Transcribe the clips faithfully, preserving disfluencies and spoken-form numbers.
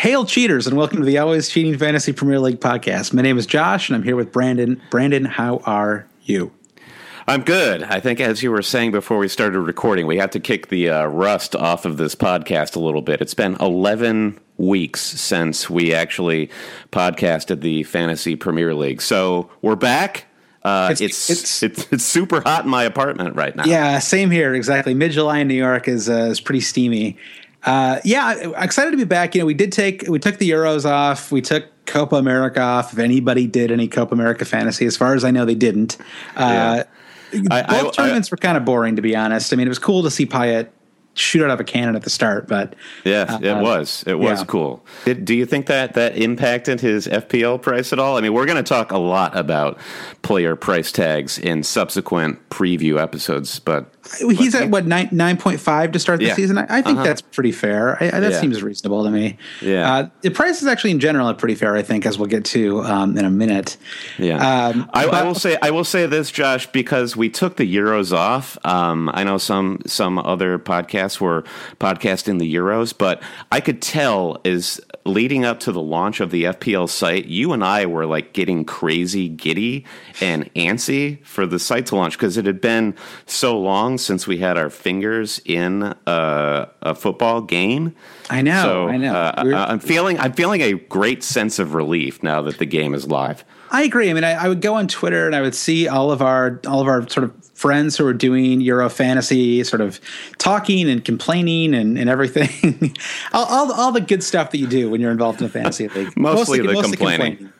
Hail cheaters, and welcome to the Always Cheating Fantasy Premier League podcast. My name is Josh, and I'm here with Brandon. Brandon, how are you? I'm good. I think, as you were saying before we started recording, we have to kick the uh, rust off of this podcast a little bit. It's been eleven weeks since we actually podcasted the Fantasy Premier League. So we're back. Uh, it's, it's, it's it's it's super hot in my apartment right now. Yeah, same here. Exactly. Mid-July in New York is uh, is pretty steamy. Uh, yeah, excited to be back. You know, we did take we took the Euros off. We took Copa America off. If anybody did any Copa America fantasy, as far as I know, they didn't. Uh, yeah. Both I, I, tournaments I, were kind of boring, to be honest. I mean, it was cool to see Payet shoot out of a cannon at the start, but yeah, uh, it was it was yeah. cool. Did, do you think that that impacted his F P L price at all? I mean, we're going to talk a lot about player price tags in subsequent preview episodes, but he's at what nine nine point five to start the yeah. season. I, I think uh-huh. that's pretty fair. I, I, that yeah. seems reasonable to me. Yeah, uh, the prices actually in general are pretty fair. I think, as we'll get to um, in a minute. Yeah, um, I, but, I will say I will say this, Josh, because we took the Euros off. Um, I know some some other podcasts were podcasting the Euros, but I could tell is leading up to the launch of the F P L site, you and I were like getting crazy giddy and antsy for the site to launch because it had been so long since we had our fingers in a, a football game. I know. So, I know. Uh, I'm feeling I'm feeling a great sense of relief now that the game is live. I agree. I mean, I, I would go on Twitter and I would see all of our all of our sort of friends who are doing Euro fantasy, sort of talking and complaining and, and everything. all, all all the good stuff that you do when you're involved in a fantasy league. mostly, mostly the mostly complaining. complaining.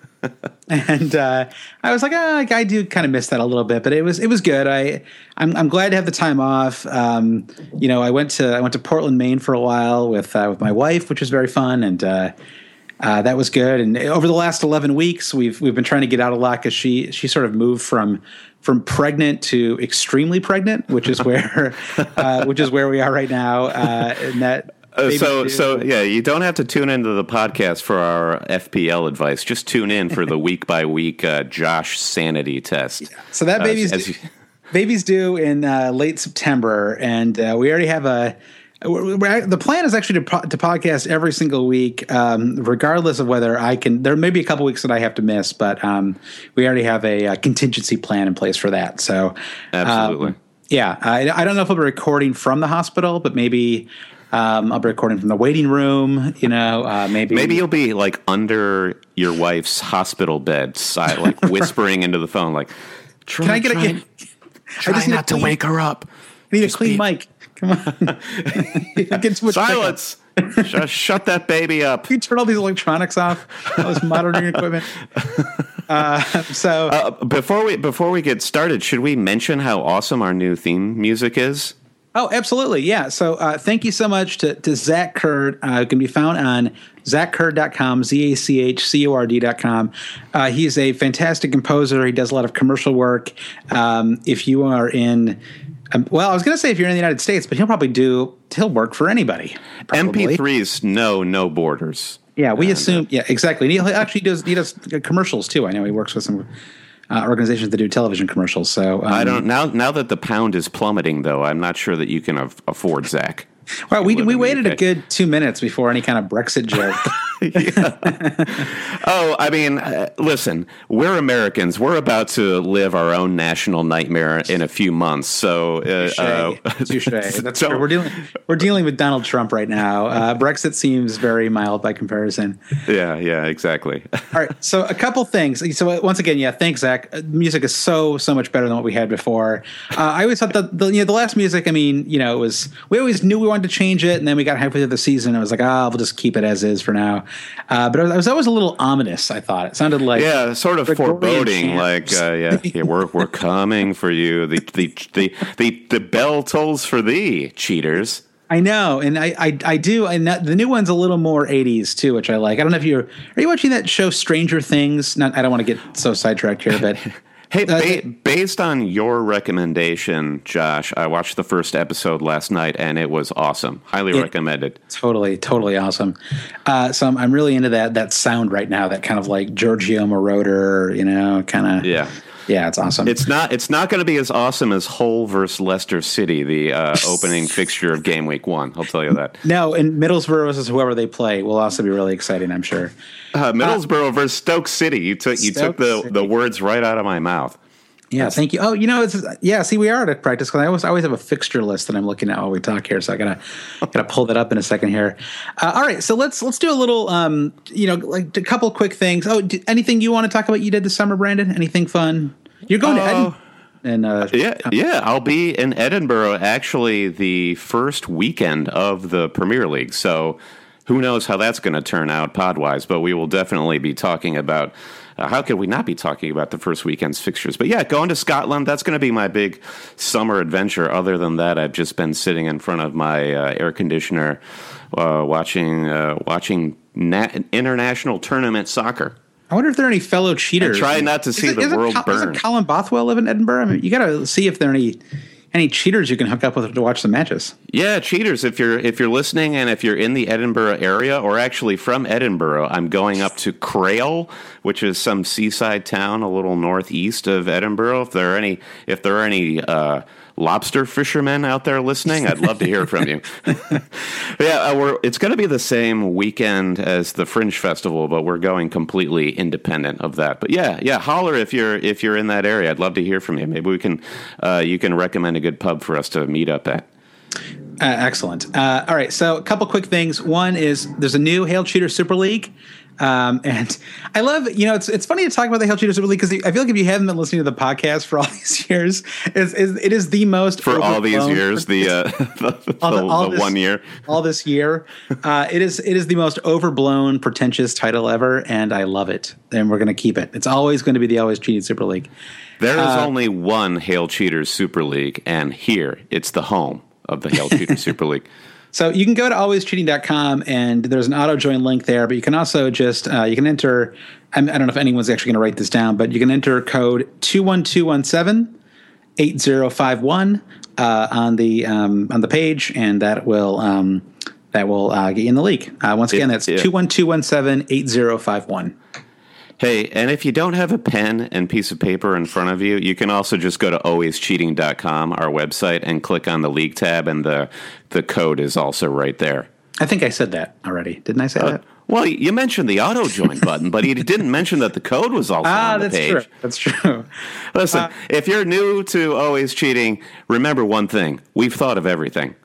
And uh, I was like, oh, like, I do kind of miss that a little bit, but it was it was good. I I'm, I'm glad to have the time off. Um, you know, I went to I went to Portland, Maine for a while with uh, with my wife, which was very fun, and uh, uh, that was good. And over the last eleven weeks, we've we've been trying to get out a lot because she she sort of moved from from pregnant to extremely pregnant, which is where uh, which is where we are right now. Uh, and that. Uh, so, so yeah, you don't have to tune into the podcast for our F P L advice. Just tune in for the week by week uh, Josh sanity test. Yeah. So that baby's uh, due, you... baby's due in uh, late September, and uh, we already have a. We're, we're, the plan is actually to, to podcast every single week, um, regardless of whether I can. There may be a couple weeks that I have to miss, but um, we already have a, a contingency plan in place for that. So, absolutely, um, yeah. I, I don't know if I'll be recording from the hospital, but maybe. Um, I'll be recording from the waiting room, you know, uh, maybe. Maybe you'll be like under your wife's hospital bed, side, like whispering into the phone, like, try, can I get try, a, try I just not to wake her up. I need just a clean be... mic. Come on. Get too much silence. Just shut that baby up. Can you turn all these electronics off? All this monitoring equipment. Uh, so uh, before we before we get started, should we mention how awesome our new theme music is? Oh, absolutely. Yeah. So uh, thank you so much to, to Zach Kurd. Uh, it can be found on zach kurd dot com, Z A C H C O R D dot com. Uh, he's a fantastic composer. He does a lot of commercial work. Um, if you are in, um, well, I was going to say if you're in the United States, but he'll probably do, he'll work for anybody. Probably. M P threes know no borders. Yeah, we and, assume, yeah, exactly. And he actually does, he does commercials too. I know he works with some Uh, organizations that do television commercials. So um, I don't now. Now that the pound is plummeting, though, I'm not sure that you can af- afford Zach. Well, we we waited a good two minutes before any kind of Brexit joke. Oh, I mean, uh, listen, we're Americans. We're about to live our own national nightmare in a few months. So, uh, Touché. uh, Touché. That's so, true. We're dealing we're dealing with Donald Trump right now. Uh, Brexit seems very mild by comparison. Yeah, yeah, exactly. All right. So, a couple things. So, once again, yeah, thanks, Zach. Uh, music is so so much better than what we had before. Uh, I always thought that the you know the last music. I mean, you know, it was we always knew we wanted to change it, and then we got halfway through the season, and I was like, ah, oh, we'll just keep it as is for now. Uh, but it was always a little ominous. I thought it sounded like yeah, sort of foreboding. Like uh, yeah, yeah, we're we're coming for you. The the the the the bell tolls for thee, cheaters. I know, and I I, I do. And that, the new one's a little more eighties too, which I like. I don't know if you're are you watching that show Stranger Things? Not, I don't want to get so sidetracked here, but. Hey, ba- based on your recommendation, Josh, I watched the first episode last night, and it was awesome. Highly it, recommended. Totally, totally awesome. Uh, so I'm, I'm really into that that sound right now, that kind of like Giorgio Moroder, you know, kind of. Yeah. Yeah, it's awesome. It's not it's not going to be as awesome as Hull versus Leicester City, the uh, opening fixture of game week one. I'll tell you that. No, and Middlesbrough versus whoever they play will also be really exciting, I'm sure. Uh, Middlesbrough uh, versus Stoke City. You took you took the, City. the words right out of my mouth. Yeah, thank you. Oh, you know, it's yeah. See, we are at practice because I always I always have a fixture list that I'm looking at while we talk here. So I gotta gotta pull that up in a second here. Uh, all right, so let's let's do a little, um, you know, like a couple quick things. Oh, d- anything you want to talk about you did this summer, Brandon? Anything fun? You're going uh, to Edinburgh. And, uh, yeah, yeah, I'll be in Edinburgh actually the first weekend of the Premier League. So who knows how that's going to turn out pod-wise, but we will definitely be talking about uh, how could we not be talking about the first weekend's fixtures. But yeah, going to Scotland, that's going to be my big summer adventure. Other than that, I've just been sitting in front of my uh, air conditioner uh, watching uh, watching na- international tournament soccer. I wonder if there are any fellow cheaters. And try not to see it, the world Col- burn. Doesn't Colin Bothwell live in Edinburgh? I mean, you got to see if there are any any cheaters you can hook up with to watch the matches. Yeah, cheaters. If you're if you're listening and if you're in the Edinburgh area or actually from Edinburgh, I'm going up to Crail, which is some seaside town a little northeast of Edinburgh. If there are any if there are any uh, lobster fishermen out there listening, I'd love to hear from you. yeah, uh, we're, it's going to be the same weekend as the Fringe Festival, but we're going completely independent of that. But yeah, yeah, holler if you're if you're in that area. I'd love to hear from you. Maybe we can uh, you can recommend a good pub for us to meet up at. Uh, excellent. Uh, all right, so a couple quick things. One is there's a new Hail Cheater Super League. Um, and I love, you know, it's it's funny to talk about the Hail Cheater Super League because I feel like if you haven't been listening to the podcast for all these years, it's, it's, it is the most for all these years, the, uh, the, all the, all the this, one year, all this year, uh, it is it is the most overblown, pretentious title ever, and I love it, and we're going to keep it. It's always going to be the Always Cheating Super League. There is uh, only one Hail Cheaters Super League, and here it's the home of the Hail Cheaters Super League. So you can go to always cheating dot com and there's an auto join link there, but you can also just, uh, you can enter, I don't know if anyone's actually going to write this down, but you can enter code two one two one seven eight zero five one uh, on the um, on the page, and that will um, that will uh, get you in the league. Uh, once again, that's two one two one seven eight zero five one. Hey, and if you don't have a pen and piece of paper in front of you, you can also just go to always cheating dot com, our website, and click on the league tab, and the the code is also right there. I think I said that already. Didn't I say uh, that? Well, you mentioned the auto join button, but you didn't mention that the code was also ah, on the that's page. True. That's true. Listen, uh, if you're new to Always Cheating, remember one thing. We've thought of everything.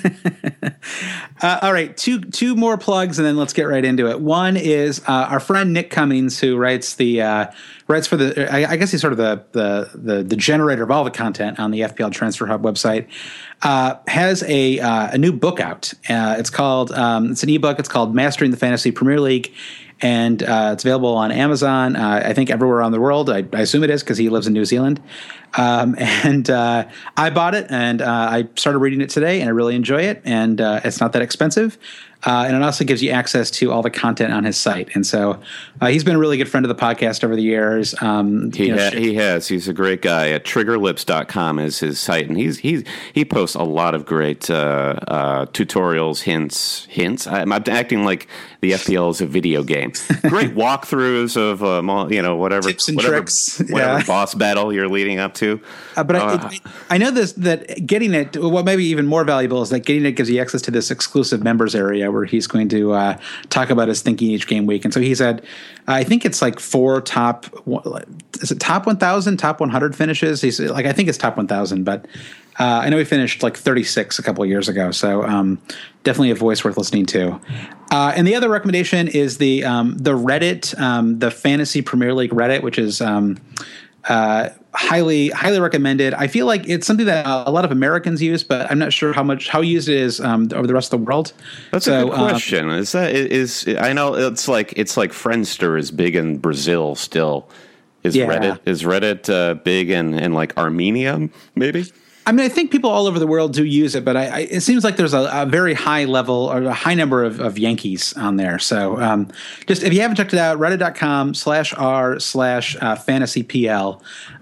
uh, all right, two two more plugs, and then let's get right into it. One is uh, our friend Nick Cummings, who writes the uh, writes for the. I, I guess he's sort of the, the the the generator of all the content on the F P L Transfer Hub website. Uh, has a uh, a new book out. Uh, it's called um, it's an ebook. It's called Mastering the Fantasy Premier League. And uh, it's available on Amazon, uh, I think everywhere around the world. I, I assume it is because he lives in New Zealand. Um, and uh, I bought it, and uh, I started reading it today, and I really enjoy it. And uh, it's not that expensive. Uh, and it also gives you access to all the content on his site. And so uh, he's been a really good friend of the podcast over the years. Um, he, you know, ha- he has. He's a great guy. At trigger lips dot com is his site. And he's he's he posts a lot of great uh, uh, tutorials, hints, hints. I'm acting like the F P L is a video game. Great walkthroughs of, um, you know, whatever, tips and whatever, tricks. whatever yeah. boss battle you're leading up to. Uh, but uh, I, I know this, that getting it, what may be even more valuable is that getting it gives you access to this exclusive members area where he's going to uh, talk about his thinking each game week. And so he's had, I think it's like four top, is it top one thousand, top one hundred finishes? He's like, I think it's top one thousand, but uh, I know he finished like thirty-six a couple of years ago. So um, definitely a voice worth listening to. Uh, and the other recommendation is the um, the Reddit, um, the Fantasy Premier League Reddit, which is um, uh, highly highly recommended. I feel like it's something that a lot of Americans use, but I'm not sure how much how used it is um, over the rest of the world. That's so, a good question. Uh, is that is I know it's like it's like Friendster is big in Brazil still. Is yeah. Reddit is Reddit uh, big in, in like Armenia maybe? I mean, I think people all over the world do use it, but I, I, it seems like there's a, a very high level or a high number of, of Yankees on there. So um, just if you haven't checked it out, reddit dot com slash r slash fantasy pl.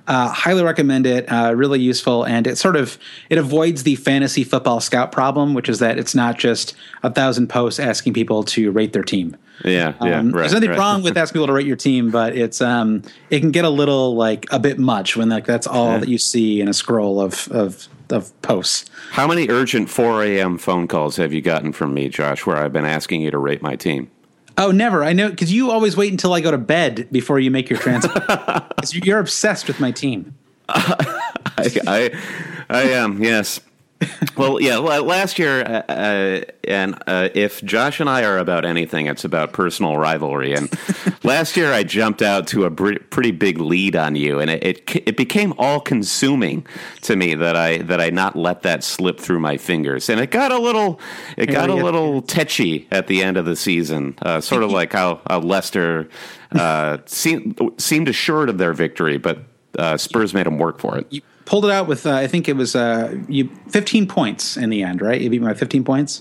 Uh, highly recommend it. Uh, really useful, and it sort of it avoids the fantasy football scout problem, which is that it's not just a thousand posts asking people to rate their team. Yeah, yeah. Um, right, there's nothing right. wrong with asking people to rate your team, but it's um, it can get a little like a bit much when like that's all Yeah. that you see in a scroll of of of posts. How many urgent four a.m. phone calls have you gotten from me, Josh, where I've been asking you to rate my team? Oh, never. I know, because you always wait until I go to bed before you make your transfer. 'Cause you're obsessed with my team. I, I, I am, yes. Well, yeah, la- last year, uh, uh, and uh, if Josh and I are about anything, it's about personal rivalry. And last year, I jumped out to a br- pretty big lead on you, and it, it it became all consuming to me that I that I not let that slip through my fingers, and it got a little it got a Yeah. little tetchy at the end of the season, uh, sort of like how, how Leicester uh, seemed seemed assured of their victory, but uh, Spurs made them work for it. You pulled it out with, uh, I think it was uh, you fifteen points in the end, right? You beat me by fifteen points.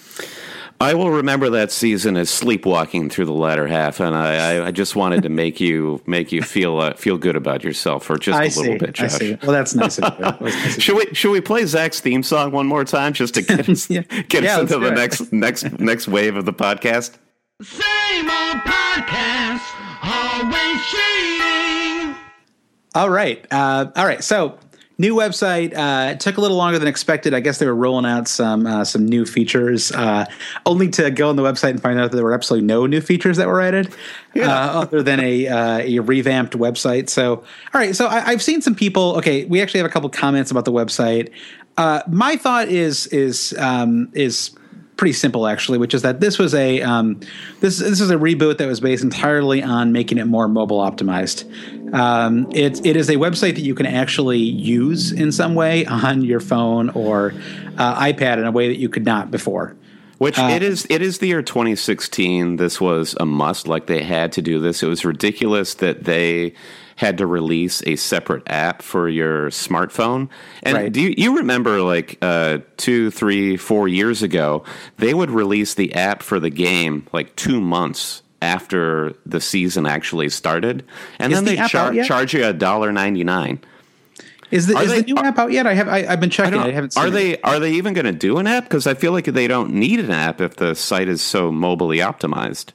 I will remember that season as sleepwalking through the latter half, and I, I, I just wanted to make you make you feel uh, feel good about yourself for just I a see. little bit, I Josh. see. Well, that's nice of you. That was nice of Should we should we play Zach's theme song one more time just to get us, Yeah. get Yeah, us into let's the do it. next next next wave of the podcast? Same old podcast, always cheating. All right. Uh, all right. So, new website. Uh, it took a little longer than expected. I guess they were rolling out some uh, some new features, uh, only to go on the website and find out that there were absolutely no new features that were added, uh, other than a uh, a revamped website. So, all right. So, I, I've seen some people. Okay, we actually have a couple comments about the website. Uh, my thought is is um, is. pretty simple, actually, which is that this was a um, this this is a reboot that was based entirely on making it more mobile optimized. Um, it it is a website that you can actually use in some way on your phone or uh, iPad in a way that you could not before. Which it is it is the year twenty sixteen. This was a must. Like, they had to do this. It was ridiculous that they had to release a separate app for your smartphone. And Right. do you, you remember, like, uh, two, three, four years ago, they would release the app for the game like two months after the season actually started, and Is then the they app char- out yet? charge you a dollar ninety nine. Is the Are is they- the new app out yet? I have I, I've been checking. I, I haven't. Seen Are it. they are they even going to do an app? Because I feel like they don't need an app if the site is so mobilely optimized.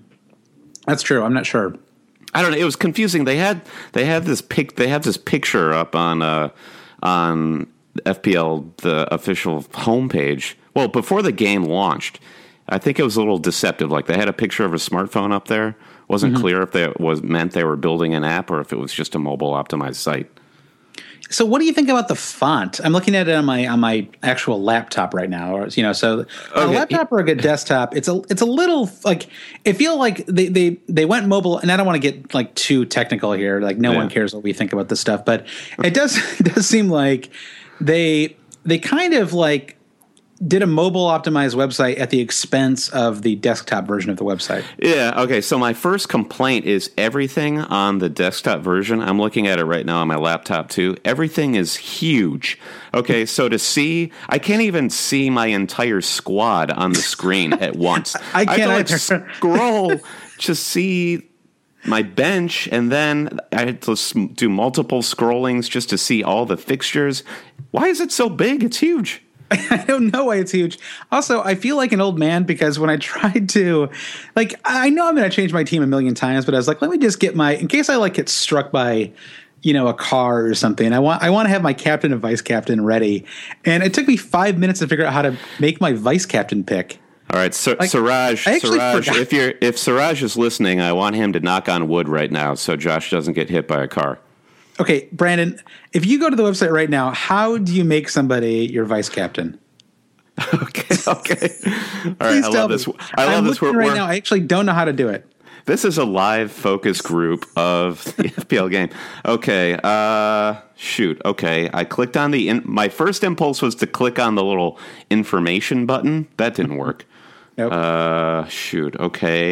That's true. I'm not sure. I don't know. It was confusing. They had they had this pic. They have this picture up on uh, on F P L, the official homepage. Well, before the game launched, I think it was a little deceptive. Like, they had a picture of a smartphone up there. Wasn't Mm-hmm. clear if that was meant they were building an app or if it was just a mobile optimized site. So, what do you think about the font? I'm looking at it on my on my actual laptop right now, or you know, so a Okay. laptop or a good desktop. It's a it's a little like it feel like they they they went mobile, and I don't want to get like too technical here. Like, no Yeah. one cares what we think about this stuff, but it does it does seem like they they kind of like did a mobile optimized website at the expense of the desktop version of the website. Yeah, okay. So my first complaint is everything on the desktop version. I'm looking at it right now on my laptop too. Everything is huge. Okay, so to see, I can't even see my entire squad on the screen at once. I can't have to, either. like, scroll to see my bench, and then I had to s- do multiple scrollings just to see all the fixtures. Why is it so big? It's huge. I don't know why it's huge. Also, I feel like an old man because when I tried to, like, I know I'm going to change my team a million times, but I was like, let me just get my, in case I like get struck by, you know, a car or something. I want, I want to have my captain and vice captain ready. And it took me five minutes to figure out how to make my vice captain pick. All right, Sir, Like, Siraj. I actually Siraj, forgot. if you're if Siraj is listening, I want him to knock on wood right now so Josh doesn't get hit by a car. Okay, Brandon, if you go to the website right now, how do you make somebody your vice captain? Okay, okay. All right, Please I tell love me. this. I love I'm this. looking We're, right we're- now. I actually don't know how to do it. This is a live focus group of the F P L game. Okay, uh, shoot. Okay, I clicked on the. In, my first impulse was to click on the little information button. That didn't work. Nope. Uh, shoot. Okay.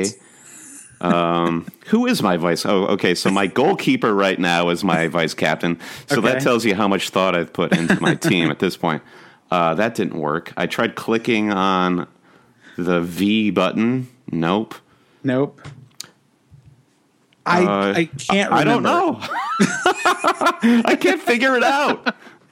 Um, who is my vice? Oh, okay. So my goalkeeper right now is my vice captain. So Okay. that tells you how much thought I've put into my team at this point. Uh, that didn't work. I tried clicking on the V button. Nope. Nope. I Uh, I can't remember. I don't know. I can't figure it out.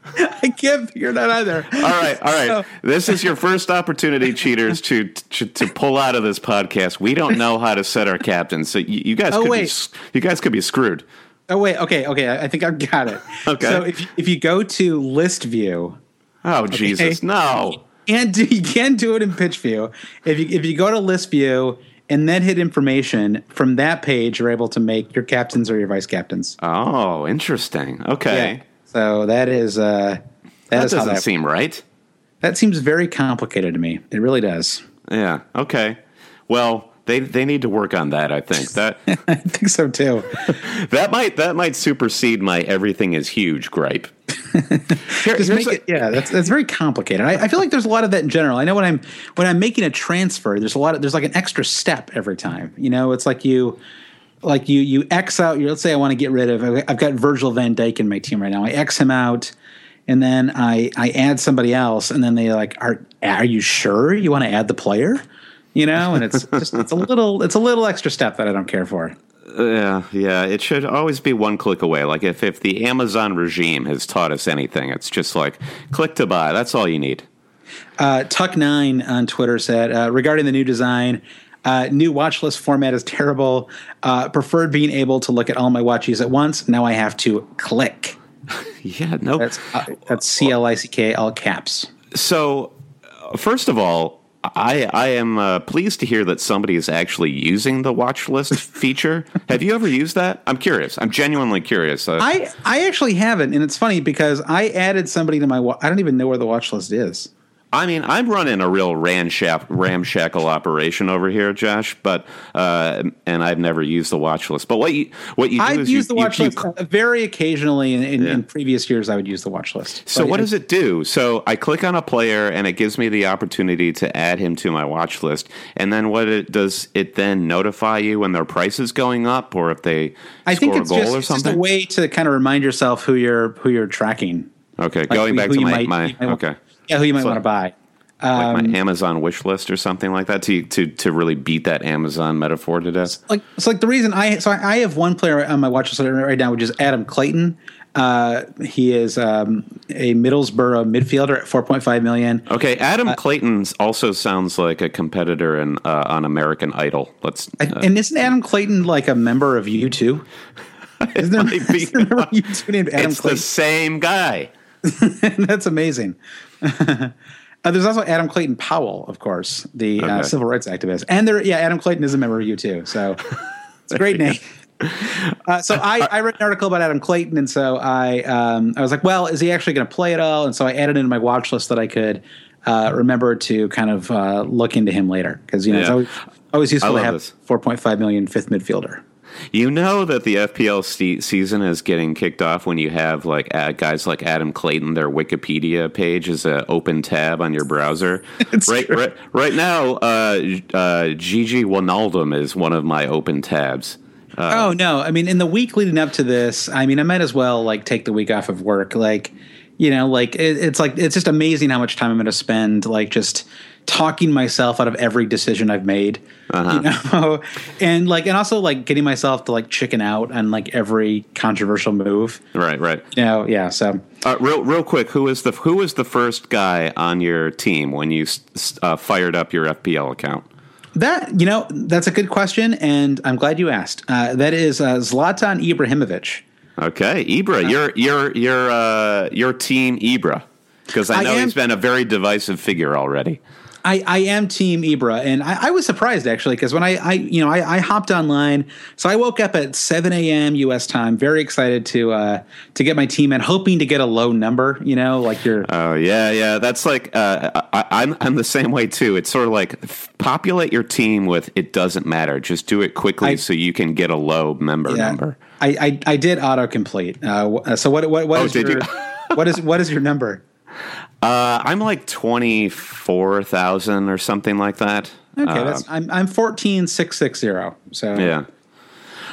I can't figure that either. All right, all right. So, this is your first opportunity, cheaters, to, to to pull out of this podcast. We don't know how to set our captains, so you, you guys Oh, could wait. be you guys could be screwed. oh wait, okay, okay. I I think I've got it. Okay. So if if you go to list view, Oh Jesus, no! and do, you can do it in pitch view. If you if you go to list view and then hit information from that page, you're able to make your captains or your vice captains. Oh, interesting. Okay, Yeah. So that is uh, that, that is how doesn't that seem right. That seems very complicated to me. It really does. Yeah. Okay. Well, they they need to work on that. I think that I think so too. that might that might supersede my everything is huge gripe. Here- Just here's make a- it, yeah, that's that's very complicated. I, I feel like there's a lot of that in general. I know when I'm when I'm making a transfer, there's a lot of there's like an extra step every time. You know, it's like you like you you X out. You let's say I want to get rid of. I've got Virgil van Dijk in my team right now. I X him out, and then I I add somebody else, and then they like are are you sure you want to add the player? You know, and it's just it's a little it's a little extra step that I don't care for. Yeah, yeah. It should always be one click away. Like if, if the Amazon regime has taught us anything, it's just like click to buy. That's all you need. Uh, Tuck nine on Twitter said uh, regarding the new design, uh, new watch list format is terrible. Uh, preferred being able to look at all my watches at once. Now I have to click. Yeah, no. That's uh, that's C L I C K all caps. So, uh, first of all, I I am uh, pleased to hear that somebody is actually using the watch list feature. Have you ever used that? I'm curious. I'm genuinely curious. Uh, I I actually haven't, and it's funny because I added somebody to my. Wa- I don't even know where the watch list is. I mean, I'm running a real ramshack, ramshackle operation over here, Josh. But uh, and I've never used the watch list. But what you what you do I've is used you, the watch you, list you, uh, very occasionally. In, in, Yeah. in previous years, I would use the watch list. So But what it- does it do? So I click on a player and it gives me the opportunity to add him to my watch list. And then what it does it then notify you when their price is going up or if they I score think it's a goal just, or it's just something? a way to kind of remind yourself who you're who you're tracking. Okay, Like going who- back who to you my, might- my you might want- okay. Yeah, who you might So- want to buy. Like Um, my Amazon wish list or something like that to to to really beat that Amazon metaphor to death. like it's like the reason I so I have one player on my watch list right now, which is Adam Clayton. Uh, he is um, a Middlesbrough midfielder at four point five million. Okay, Adam Uh, Clayton also sounds like a competitor in uh, on American Idol. Let's uh, And isn't Adam Clayton like a member of U two? Isn't there, might be. isn't there a member of U two named Adam it's the Clayton? same guy. That's amazing. Uh, there's also Adam Clayton Powell, of course, the uh, Okay. civil rights activist, and there, yeah, Adam Clayton is a member of U two, so it's a great name. Uh, so I, I read an article about Adam Clayton, and so I um, I was like, well, is he actually going to play at all? And so I added into my watch list that I could uh, remember to kind of uh, look into him later because you know it's Yeah. always, always I useful to love have this. four point five million fifth midfielder. You know that the F P L se- season is getting kicked off when you have like uh, guys like Adam Clayton. Their Wikipedia page is an open tab on your browser. It's right, true. right, right now, uh, uh, Gigi Wijnaldum is one of my open tabs. oh no! I mean, in the week leading up to this, I mean, I might as well like take the week off of work. Like, you know, like it, it's like it's just amazing how much time I'm going to spend like just talking myself out of every decision I've made. Uh-huh. You know, and like, and also like getting myself to like chicken out on like every controversial move. Right, right. You know, yeah. So Uh, real, real quick, who is the who was the first guy on your team when you s- uh, fired up your F P L account? that you know that's a good question, and I'm glad you asked. Uh, that is uh, Zlatan Ibrahimovic. Okay, Ibra, you're you're you're uh, your team Ibra because I I know am- he's been a very divisive figure already. I, I am Team Ibra, and I, I was surprised actually because when I, I you know I, I hopped online, so I woke up at seven a.m. U S time, very excited to uh, to get my team in, hoping to get a low number. You know, like you're Oh yeah, yeah. That's like uh, I, I'm I'm the same way too. It's sort of like f- populate your team with it doesn't matter. Just do it quickly I- so you can get a low member yeah, number. I, I I did autocomplete. Uh, wh- so what what what Oh, is did your you? what is what is your number? Uh, I'm like twenty four thousand or something like that. Okay, Uh, that's I'm I'm fourteen six six zero. So yeah.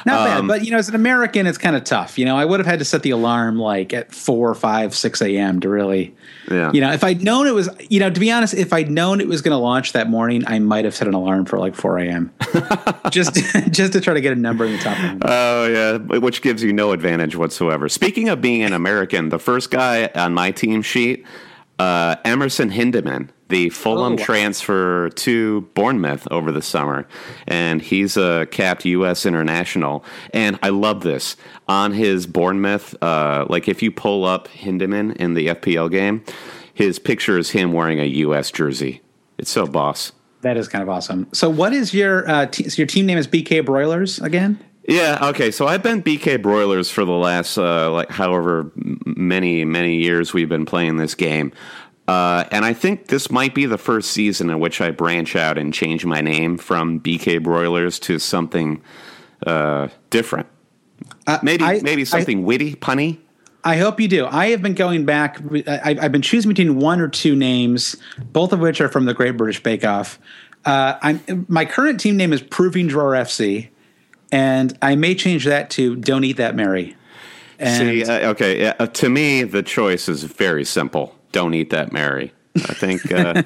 Not Um, bad, but you know, as an American, it's kind of tough. You know, I would have had to set the alarm like at four, five, six a.m. to really, Yeah. you know, if I'd known it was, you know, to be honest, if I'd known it was going to launch that morning, I might have set an alarm for like four a.m. just, just to try to get a number in the top. Oh, yeah, which gives you no advantage whatsoever. Speaking of being an American, the first guy on my team sheet, uh, Emerson Hindeman, the Fulham Oh, wow. transfer to Bournemouth over the summer, and he's a capped U S international. And I love this. On his Bournemouth, uh, like if you pull up Hindeman in the F P L game, his picture is him wearing a U S jersey. It's so boss. That is kind of awesome. So, what is your uh, t- so your team name is B K Broilers again? Yeah, okay. So I've been B K Broilers for the last, uh, like, however many, many years we've been playing this game. Uh, and I think this might be the first season in which I branch out and change my name from B K Broilers to something uh, different. Uh, Maybe I, maybe something I, witty, punny. I hope you do. I have been going back. I, I've been choosing between one or two names, both of which are from the Great British Bake Off. Uh, I'm, my current team name is Proving Drawer F C, and I may change that to Don't Eat That Mary. And See, uh, okay, uh, to me, the choice is very simple. Don't eat that Mary. I think uh,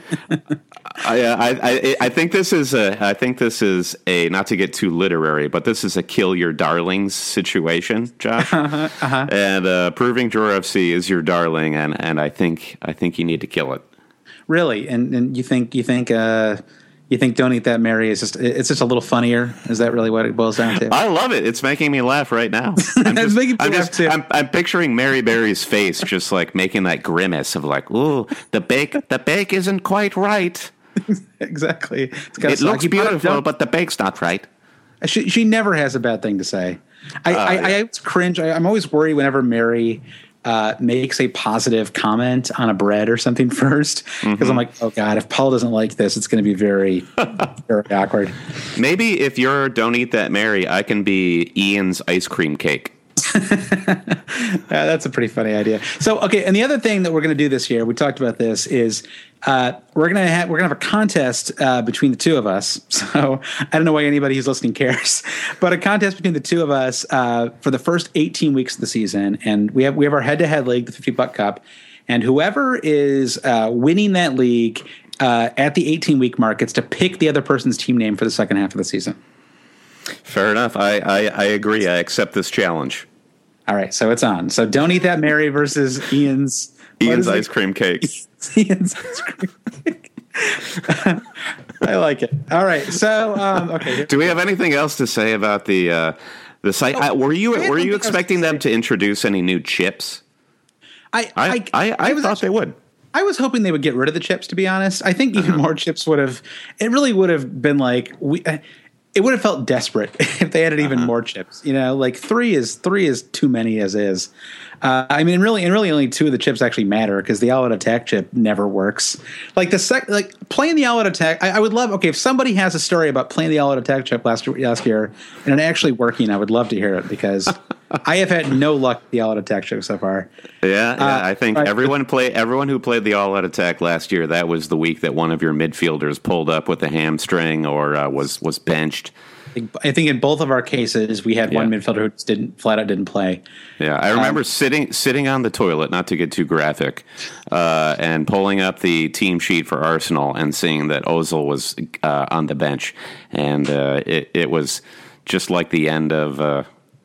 I, I, I I think this is a I think this is a not to get too literary, but this is a kill your darlings situation, Josh. uh-huh, uh-huh. And uh, Proving Drawer F C is your darling, and, and I think I think you need to kill it. Really, and and you think you think uh, you think Don't Eat That Mary is just it's just a little funnier? Is that really what it boils down to? I love it. It's making me laugh right now. I'm It's just, making me I'm, laugh just too. I'm, I'm picturing Mary Berry's face, just like making that grimace of like, "Ooh, the bake, the bake isn't quite right. Exactly. It's got a It looks soggy bottom. beautiful, but the bake's not right." She she never has a bad thing to say. I Uh, I, yeah. I always cringe. I, I'm always worried whenever Mary uh, makes a positive comment on a bread or something first, because Mm-hmm. I'm like, oh god, if Paul doesn't like this, it's going to be very very awkward. Maybe if you're Don't Eat That Mary, I can be Ian's ice cream cake. Uh, that's a pretty funny idea. So, okay, and the other thing that we're going to do this year, we talked about this, is uh, we're going to have we're going to have a contest uh, between the two of us. So, I don't know why anybody who's listening cares, but a contest between the two of us uh, for the first eighteen weeks of the season, and we have we have our head to head league, the fifty Buck Cup, and whoever is uh, winning that league uh, at the eighteen week mark gets to pick the other person's team name for the second half of the season. Fair enough. I, I, I agree. I accept this challenge. All right, so it's on. So, Don't Eat That Mary versus Ian's what Ian's is it? ice cream cake. Ian's ice cream. I like it. All right. So, um, okay. Do we have anything else to say about the uh, the site? I, were you I had were one you thing I was expecting gonna them to introduce any new chips? I, I I, I, I was thought actually- they would. I was hoping they would get rid of the chips, to be honest. I think even more chips would have, it really would have been like, we, uh, it would have felt desperate if they added even more chips. You know, like three is three is too many as is. Uh, I mean, really, and really, only two of the chips actually matter because the all-out attack chip never works. Like the sec, like playing the all-out attack. I, I would love. Okay, if somebody has a story about playing the all-out attack chip last last year and it actually working, I would love to hear it because I have had no luck with the all-out attack chip so far. Yeah, yeah Uh, I think right. everyone play everyone who played the all-out attack last year. That was the week that one of your midfielders pulled up with a hamstring or uh, was was benched. I think in both of our cases, we had one Yeah. midfielder who just didn't flat out didn't play. Yeah, I remember Um, sitting sitting on the toilet, not to get too graphic, uh, and pulling up the team sheet for Arsenal and seeing that Ozil was uh, on the bench, and uh, it it was just like the end of. Uh,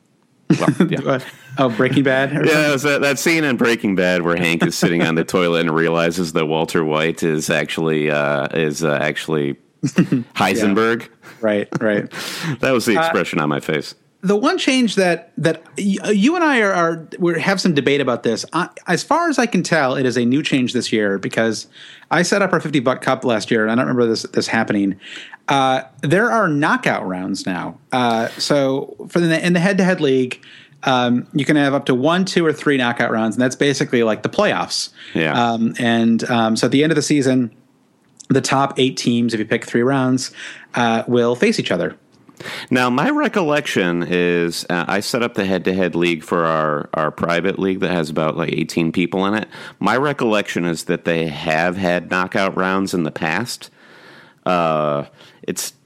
well, yeah. Oh, Breaking Bad. Or Yeah, it was that, that scene in Breaking Bad where Hank is sitting on the toilet and realizes that Walter White is actually uh, is uh, actually Heisenberg. Right, right. That was the expression on my face. The one change that that y- you and I are, are we have some debate about this. I, as far as I can tell, it is a new change this year because I set up our fifty Buck Cup last year, and I don't remember this this happening. Uh, there are knockout rounds now. Uh, so for the in the head to head league. Um, you can have up to one, two, or three knockout rounds, and that's basically like the playoffs. Yeah. Um, and um, so at the end of the season, the top eight teams, if you pick three rounds, uh, will face each other. Now, my recollection is uh, I set up the head-to-head league for our, our private league that has about like eighteen people in it. My recollection is that they have had knockout rounds in the past. Uh, it's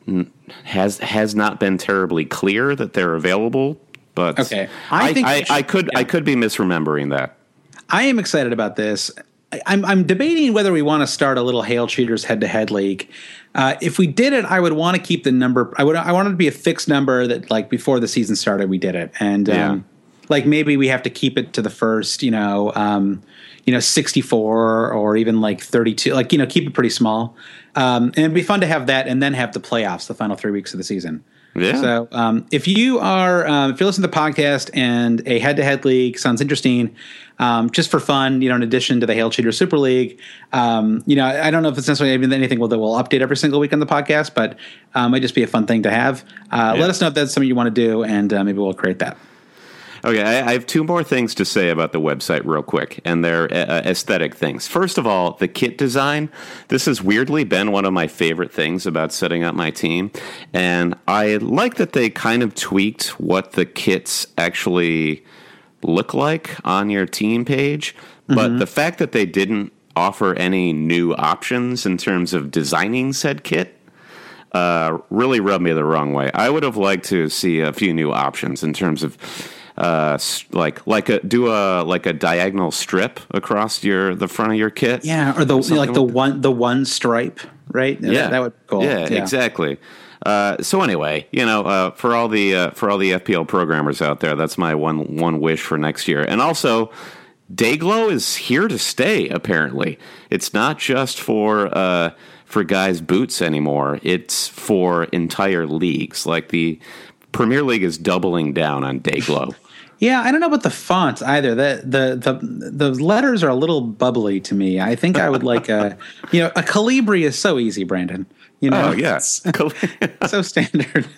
has has not been terribly clear that they're available. But okay, I, I think I, should, I could yeah. I could be misremembering that. I am excited about this. I, I'm I'm debating whether we want to start a little Hail Cheaters head to head league. Uh, if we did it, I would want to keep the number. I would I want it to be a fixed number that like before the season started, we did it, and yeah. um, like maybe we have to keep it to the first, you know, um, you know, sixty-four or even like thirty-two. Like you know, keep it pretty small, um, and it'd be fun to have that, and then have the playoffs, the final three weeks of the season. Yeah. So um, if you are, um, if you're listening to the podcast and a head-to-head league sounds interesting, um, just for fun, you know, in addition to the Hail Cheater Super League, um, you know, I, I don't know if it's necessarily even anything that we'll update every single week on the podcast, but um, it might just be a fun thing to have. Uh, yeah. Let us know if that's something you want to do, and uh, maybe we'll create that. Okay, I, I have two more things to say about the website real quick, and they're uh, aesthetic things. First of all, the kit design. This has weirdly been one of my favorite things about setting up my team, and I like that they kind of tweaked what the kits actually look like on your team page, but mm-hmm. the fact that they didn't offer any new options in terms of designing said kit uh, really rubbed me the wrong way. I would have liked to see a few new options in terms of Uh, like like a do a like a diagonal strip across your the front of your kit. Yeah, or the or like the like one the one stripe, right? Yeah, that, that would be cool. Yeah, yeah. exactly. Uh, so anyway, you know, uh, for all the uh, for all the F P L programmers out there, that's my one one wish for next year. And also, Dayglow is here to stay. Apparently, it's not just for uh, for guys' boots anymore. It's for entire leagues. Like the Premier League is doubling down on Dayglow. Yeah, I don't know about the fonts either. The the the the letters are a little bubbly to me. I think I would like a you know a Calibri is so easy, Brandon. You know, oh yes, yeah. So standard.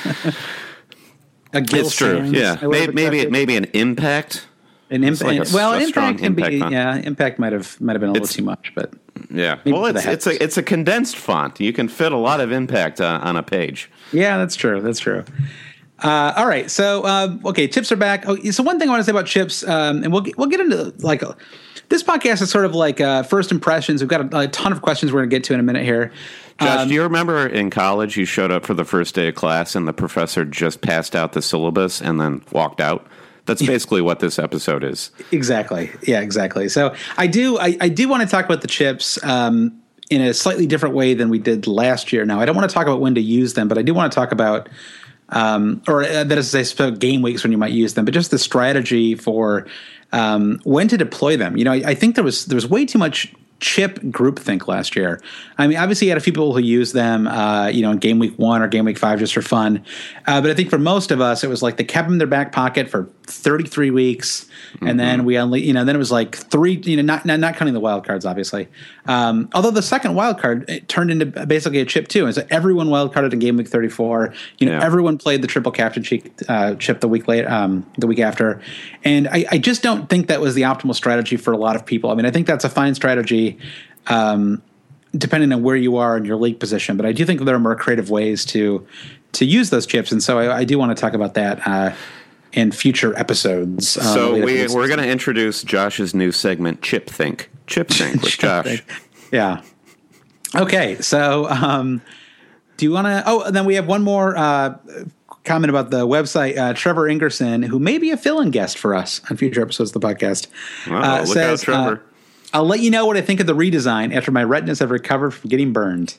A Gil it's true. Sands, Yeah, maybe maybe, maybe an Impact. An impact. Like well, an impact can impact be. font. Yeah, impact might have might have been a it's, little too much, but yeah. Well, it's it's a it's a condensed font. You can fit a lot of impact on, on a page. Yeah, that's true. That's true. Uh, all right, so um, okay, chips are back. Oh, so one thing I want to say about chips, um, and we'll get, we'll get into like uh, this podcast is sort of like uh, first impressions. We've got a, a ton of questions we're going to get to in a minute here. Josh, um, do you remember in college you showed up for the first day of class and the professor just passed out the syllabus and then walked out? That's basically what this episode is. Exactly. Yeah, exactly. So I do I, I do want to talk about the chips um, in a slightly different way than we did last year. Now, I don't want to talk about when to use them, but I do want to talk about Um, or uh, that is to say, game weeks when you might use them, but just the strategy for um, when to deploy them. You know, I, I think there was there was way too much chip groupthink last year. I mean, obviously, you had a few people who used them, uh, you know, in game week one or game week five just for fun. Uh, but I think for most of us, it was like they kept them in their back pocket for thirty-three weeks, mm-hmm. and then we only, you know, then it was like three, you know, not not, not counting the wild cards, obviously. Um, although the second wild card it turned into basically a chip too, and so everyone wild carded in game week thirty-four. You know, yeah. everyone played the triple captain uh, chip the week late, um, the week after, and I, I just don't think that was the optimal strategy for a lot of people. I mean, I think that's a fine strategy. Um, depending on where you are in your league position, but I do think there are more creative ways to to use those chips, and so I, I do want to talk about that uh, in future episodes. Um, so we, we're going to introduce Josh's new segment, Chip Think. Chip Think with Josh. Think. Yeah. Okay, so um, do you want to? Oh, and then we have one more uh, comment about the website. Uh, Trevor Ingerson, who may be a fill-in guest for us on future episodes of the podcast, wow, uh, look says, out, Trevor. Uh, I'll let you know what I think of the redesign after my retinas have recovered from getting burned.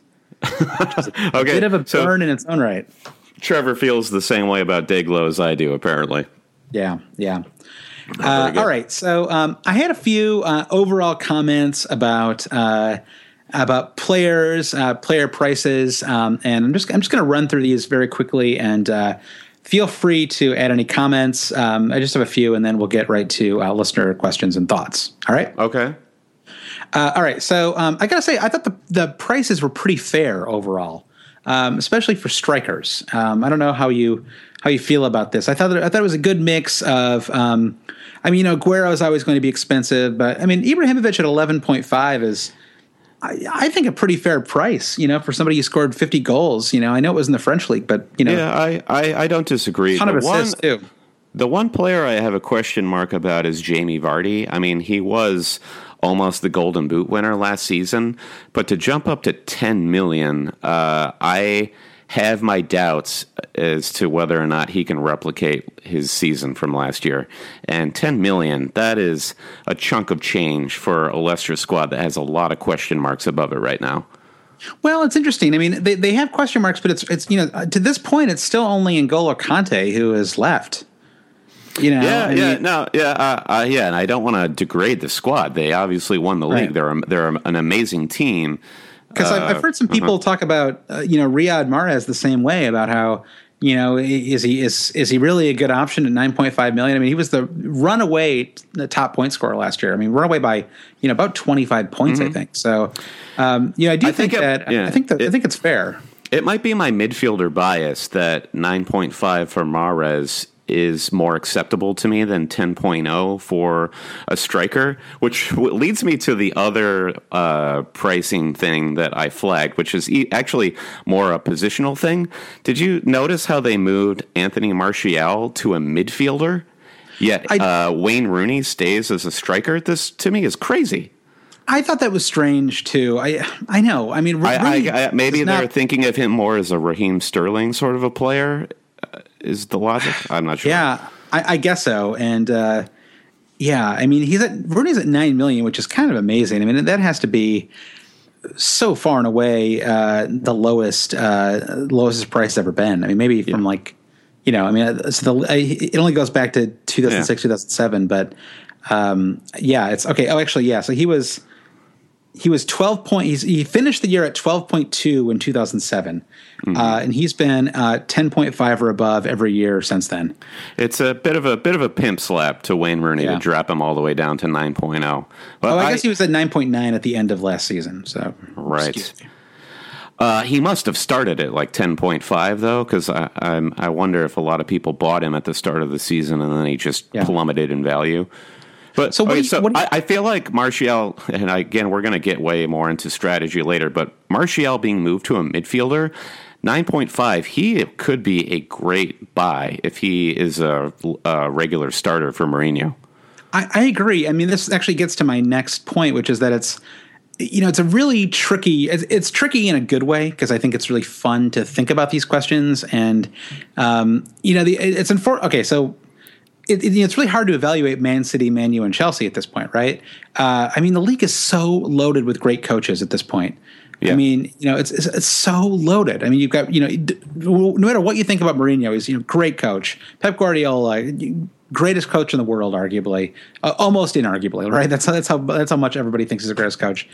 a okay, bit of a so burn in its own right. Trevor feels the same way about Dayglow as I do, apparently. Yeah, yeah. Uh, all right, so um, I had a few uh, overall comments about uh, about players, uh, player prices, um, and I'm just I'm just going to run through these very quickly, and uh, feel free to add any comments. Um, I just have a few, and then we'll get right to uh, listener questions and thoughts. All right. Okay. Uh, all right, so um, I got to say, I thought the, the prices were pretty fair overall, um, especially for strikers. Um, I don't know how you how you feel about this. I thought that, I thought it was a good mix of. Um, I mean, you know, Aguero is always going to be expensive, but I mean, Ibrahimovic at eleven point five is, I, I think, a pretty fair price. You know, for somebody who scored fifty goals. You know, I know it was in the French league, but you know, yeah, I I, I don't disagree. Ton of assists too. The one player I have a question mark about is Jamie Vardy. I mean, he was almost the Golden Boot winner last season, but to jump up to ten million, uh, I have my doubts as to whether or not he can replicate his season from last year. And ten million, that is a chunk of change for a Leicester squad that has a lot of question marks above it right now. Well, it's interesting. I mean, they, they have question marks, but it's it's you know to this point, it's still only N'Golo Kante who is left. You know, yeah, I yeah, mean, no, yeah, uh, uh, yeah, and I don't want to degrade the squad. They obviously won the league. Right. They're a, they're an amazing team. Because uh, I've heard some people uh-huh. talk about uh, you know Riyad Mahrez the same way about how you know is he is is he really a good option at nine point five million? I mean, he was the runaway the top point scorer last year. I mean, runaway by you know about twenty-five points, mm-hmm. I think. So, um, you know, I do I think, think it, that yeah, I think that it, I think it's fair. It might be my midfielder bias that nine point five for Mahrez is more acceptable to me than ten point oh for a striker, which leads me to the other uh, pricing thing that I flagged, which is e- actually more a positional thing. Did you notice how they moved Anthony Martial to a midfielder, yet I, uh, Wayne Rooney stays as a striker? This, to me, is crazy. I thought that was strange too. I I know. I mean, I, Rooney I, I, maybe they're not, thinking of him more as a Raheem Sterling sort of a player. Is the logic? I'm not sure. Yeah, I, I guess so. And uh, yeah, I mean, he's at Rooney's at nine million, which is kind of amazing. I mean, that has to be so far and away uh, the lowest uh, lowest price ever been. I mean, maybe from yeah. like you know, I mean, so the, it only goes back to two thousand six, yeah. two thousand seven, but um, yeah, it's okay. Oh, actually, yeah. So he was he was twelve point. He's, he finished the year at twelve point two in two thousand seven. Mm-hmm. Uh, and he's been uh, ten point five or above every year since then. It's a bit of a bit of a pimp slap to Wayne Rooney yeah. to drop him all the way down to nine point oh. Well, oh, I, I guess he was at nine point nine at the end of last season. So right. Uh, he must have started at like ten point five though, because I I'm, I wonder if a lot of people bought him at the start of the season and then he just yeah. plummeted in value. But so, okay, you, so you, I, I feel like Martial, and I, again, we're going to get way more into strategy later, but Martial being moved to a midfielder, nine point five, he could be a great buy if he is a, a regular starter for Mourinho. I, I agree. I mean, this actually gets to my next point, which is that it's, you know, it's a really tricky, it's, it's tricky in a good way, because I think it's really fun to think about these questions. And, um, you know, the, it's, infor- okay, so, It, it, it's really hard to evaluate Man City, Man U, and Chelsea at this point, right? Uh, I mean, the league is so loaded with great coaches at this point. Yeah. I mean, you know, it's, it's it's so loaded. I mean, you've got, you know, no matter what you think about Mourinho, he's, you know, great coach. Pep Guardiola, greatest coach in the world, arguably, uh, almost inarguably, right? That's that's how that's how much everybody thinks he's the greatest coach.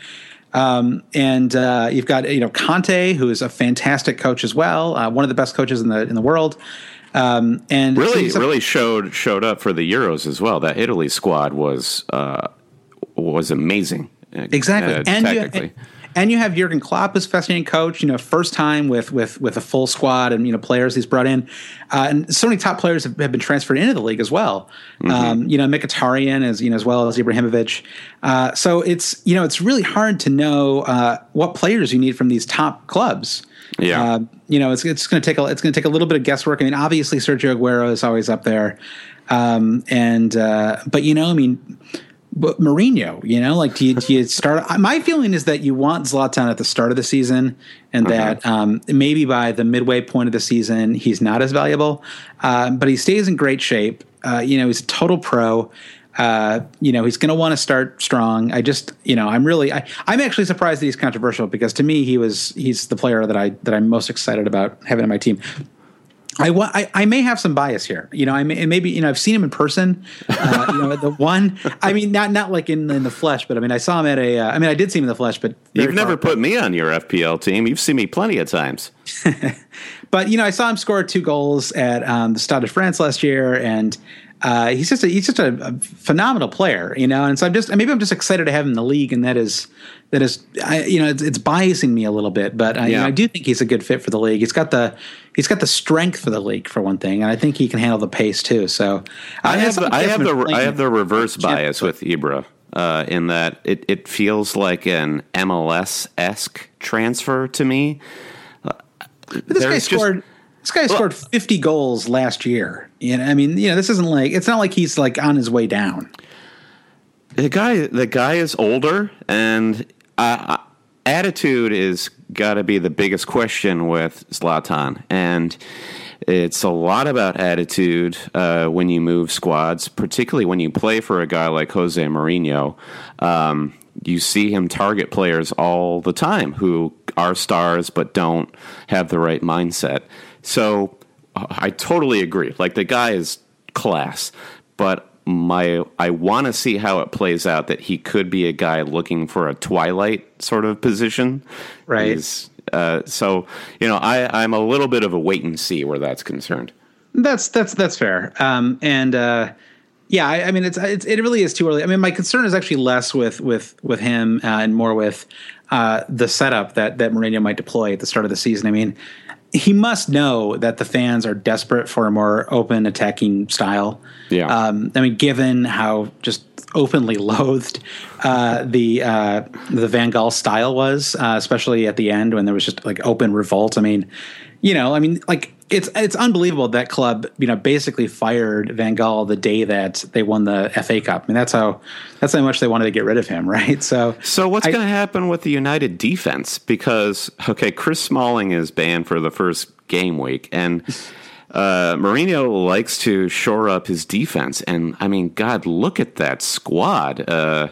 Um, and uh, you've got, you know, Conte, who is a fantastic coach as well, uh, one of the best coaches in the in the world. Um, and really, so really showed showed up for the Euros as well. That Italy squad was uh, was amazing. Exactly, uh, and, you, and, and you have Jurgen Klopp as fascinating coach. You know, first time with with with a full squad and you know players he's brought in, uh, and so many top players have, have been transferred into the league as well. Mm-hmm. Um, you know, Mkhitaryan as you know as well as Ibrahimovic. Uh, so it's you know it's really hard to know uh, what players you need from these top clubs. Yeah, uh, you know, it's it's going to take a it's going to take a little bit of guesswork. I mean, obviously Sergio Aguero is always up there, um, and uh, but you know, I mean, but Mourinho, you know, like do you, do you start? My feeling is that you want Zlatan at the start of the season, and uh-huh. that um, maybe by the midway point of the season he's not as valuable, uh, but he stays in great shape. Uh, you know, he's a total pro. Uh, you know, he's going to want to start strong. I just, you know, I'm really, I, I'm actually surprised that he's controversial because to me, he was, he's the player that I, that I'm most excited about having on my team. I, I, I may have some bias here. You know, I may, maybe, you know, I've seen him in person, uh, you know, the one, I mean, not, not like in, in the flesh, but I mean, I saw him at a, uh, I mean, I did see him in the flesh, but you've never put me on your F P L team. You've seen me plenty of times. But, you know, I saw him score two goals at um, the Stade de France last year, and uh, he's just a, he's just a, a phenomenal player, you know. And so I'm just maybe I'm just excited to have him in the league, and that is that is I, you know it's, it's biasing me a little bit, but I, yeah. you know, I do think he's a good fit for the league. He's got the he's got the strength for the league for one thing, and I think he can handle the pace too. So uh, I have the, I have the I have the reverse bias with Ibra. Uh, in that it, it feels like an M L S-esque transfer to me. But this guy scored. Just, this guy well, scored fifty goals last year. You know, I mean, you know, this isn't like it's not like he's like on his way down. The guy, the guy is older, and uh, attitude is got to be the biggest question with Zlatan. And it's a lot about attitude uh, when you move squads, particularly when you play for a guy like Jose Mourinho. Um, you see him target players all the time who are stars but don't have the right mindset. So I totally agree. Like, the guy is class, but my I want to see how it plays out, that he could be a guy looking for a Twilight sort of position. Right. He's, uh, so, you know, I, I'm a little bit of a wait and see where that's concerned. That's that's that's fair. Um, and uh, yeah, I, I mean, it's, it's it really is too early. I mean, my concern is actually less with with with him uh, and more with uh, the setup that that Mourinho might deploy at the start of the season. I mean, he must know that the fans are desperate for a more open attacking style. Yeah. Um, I mean, given how just openly loathed uh, the uh, the Van Gaal style was, uh, especially at the end when there was just like open revolt. I mean, you know, I mean, like it's it's unbelievable that club, you know, basically fired Van Gaal the day that they won the F A Cup. I mean, that's how that's how much they wanted to get rid of him, right? So, so what's going to happen with the United defense? Because okay, Chris Smalling is banned for the first game week, and uh, Mourinho likes to shore up his defense. And I mean, God, look at that squad. Uh,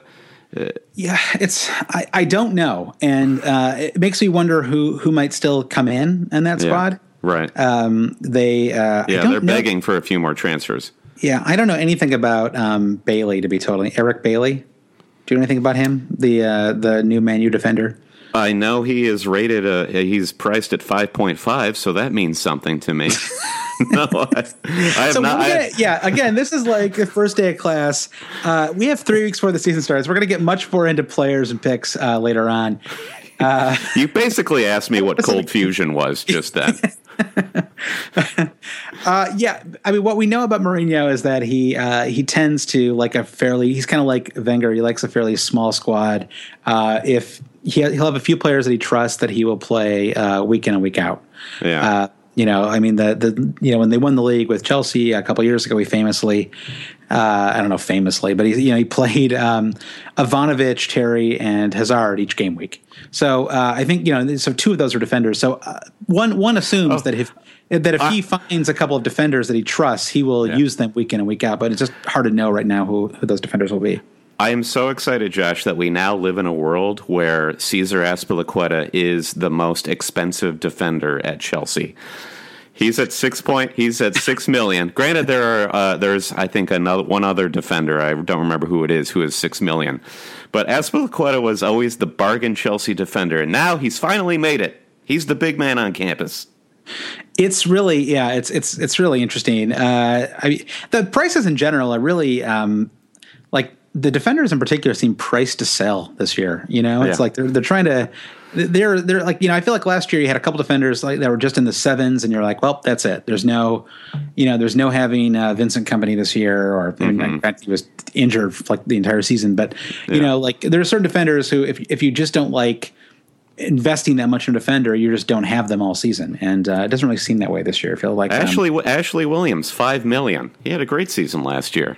Yeah, it's I, I don't know, and uh, it makes me wonder who who might still come in in that yeah, squad. right? Um, they uh, yeah, I don't they're know, begging for a few more transfers. Yeah, I don't know anything about um, Bailey, to be totally Eric Bailey. Do you know anything about him? The uh, the new Man U defender. I know he is rated. Uh, he's priced at five point five, so that means something to me. No, I, I have so not. we're gonna, I, yeah, again, this is like the first day of class. Uh, we have three weeks before the season starts. We're going to get much more into players and picks uh, later on. Uh, you basically asked me what cold fusion was just then. uh, yeah, I mean, what we know about Mourinho is that he uh, he tends to like a fairly. He's kind of like Wenger. He likes a fairly small squad. Uh, if he, he'll have a few players that he trusts that he will play uh, week in and week out. Yeah. Uh, You know, I mean, the the you know when they won the league with Chelsea a couple years ago, he famously, uh, I don't know, famously, but he you know he played um, Ivanovic, Terry, and Hazard each game week. So uh, I think you know, so two of those are defenders. So uh, one one assumes Oh. that if that if I, he finds a couple of defenders that he trusts, he will yeah. use them week in and week out. But it's just hard to know right now who who those defenders will be. I am so excited, Josh, that we now live in a world where Cesar Azpilicueta is the most expensive defender at Chelsea. He's at six point. He's at six million. Granted, there are uh, there's I think another one other defender. I don't remember who it is who is six million. But Azpilicueta was always the bargain Chelsea defender, and now he's finally made it. He's the big man on campus. It's really, yeah, it's it's it's really interesting. Uh, I mean, the prices in general are really um, like the defenders in particular seem priced to sell this year. You know, it's Yeah. like they're they're trying to. They're they're like you know I feel like last year you had a couple defenders like that were just in the sevens and you're like, well, that's it. There's no, you know, there's no having uh, Vincent Kompany this year, or Mm-hmm. in fact he was injured for like the entire season. But you Yeah. know, like there are certain defenders who if if you just don't like investing that much in a defender, you just don't have them all season, and uh, it doesn't really seem that way this year. I feel like um, Ashley Ashley Williams, five million. He had a great season last year.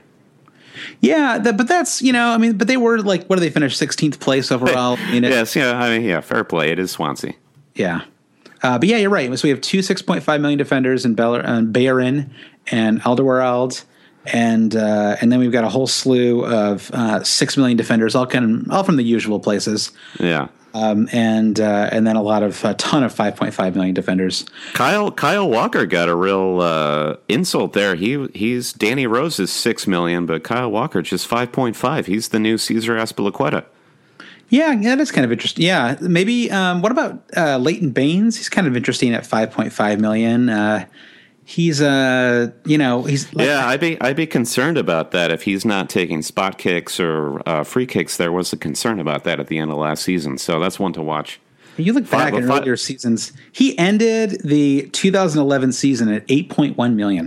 Yeah, that, but that's you know, I mean, but they were like, what did they finish? sixteenth place overall. I mean, it, Yes, yeah, I mean, yeah, fair play. It is Swansea. yeah, uh, but yeah, you're right. So we have two six point five million defenders in Bell- uh, Bellerin and Alderweireld, and uh, and then we've got a whole slew of uh, six million defenders, all kind of all from the usual places. Yeah. Um, and uh, and then a lot of a ton of five point five million defenders. Kyle Kyle Walker got a real uh, insult there. He he's Danny Rose is six million, but Kyle Walker just five point five. He's the new Cesar Azpilicueta. Yeah, yeah, that's kind of interesting. Yeah, maybe. Um, what about uh, Leighton Baines? He's kind of interesting at five point five million. Uh, he's uh, you know, he's Yeah, I'd be I'd be concerned about that if he's not taking spot kicks or uh, free kicks. There was a concern about that at the end of last season, so that's one to watch. You look back Five- at five- earlier seasons. He ended the two thousand eleven season at eight point one million.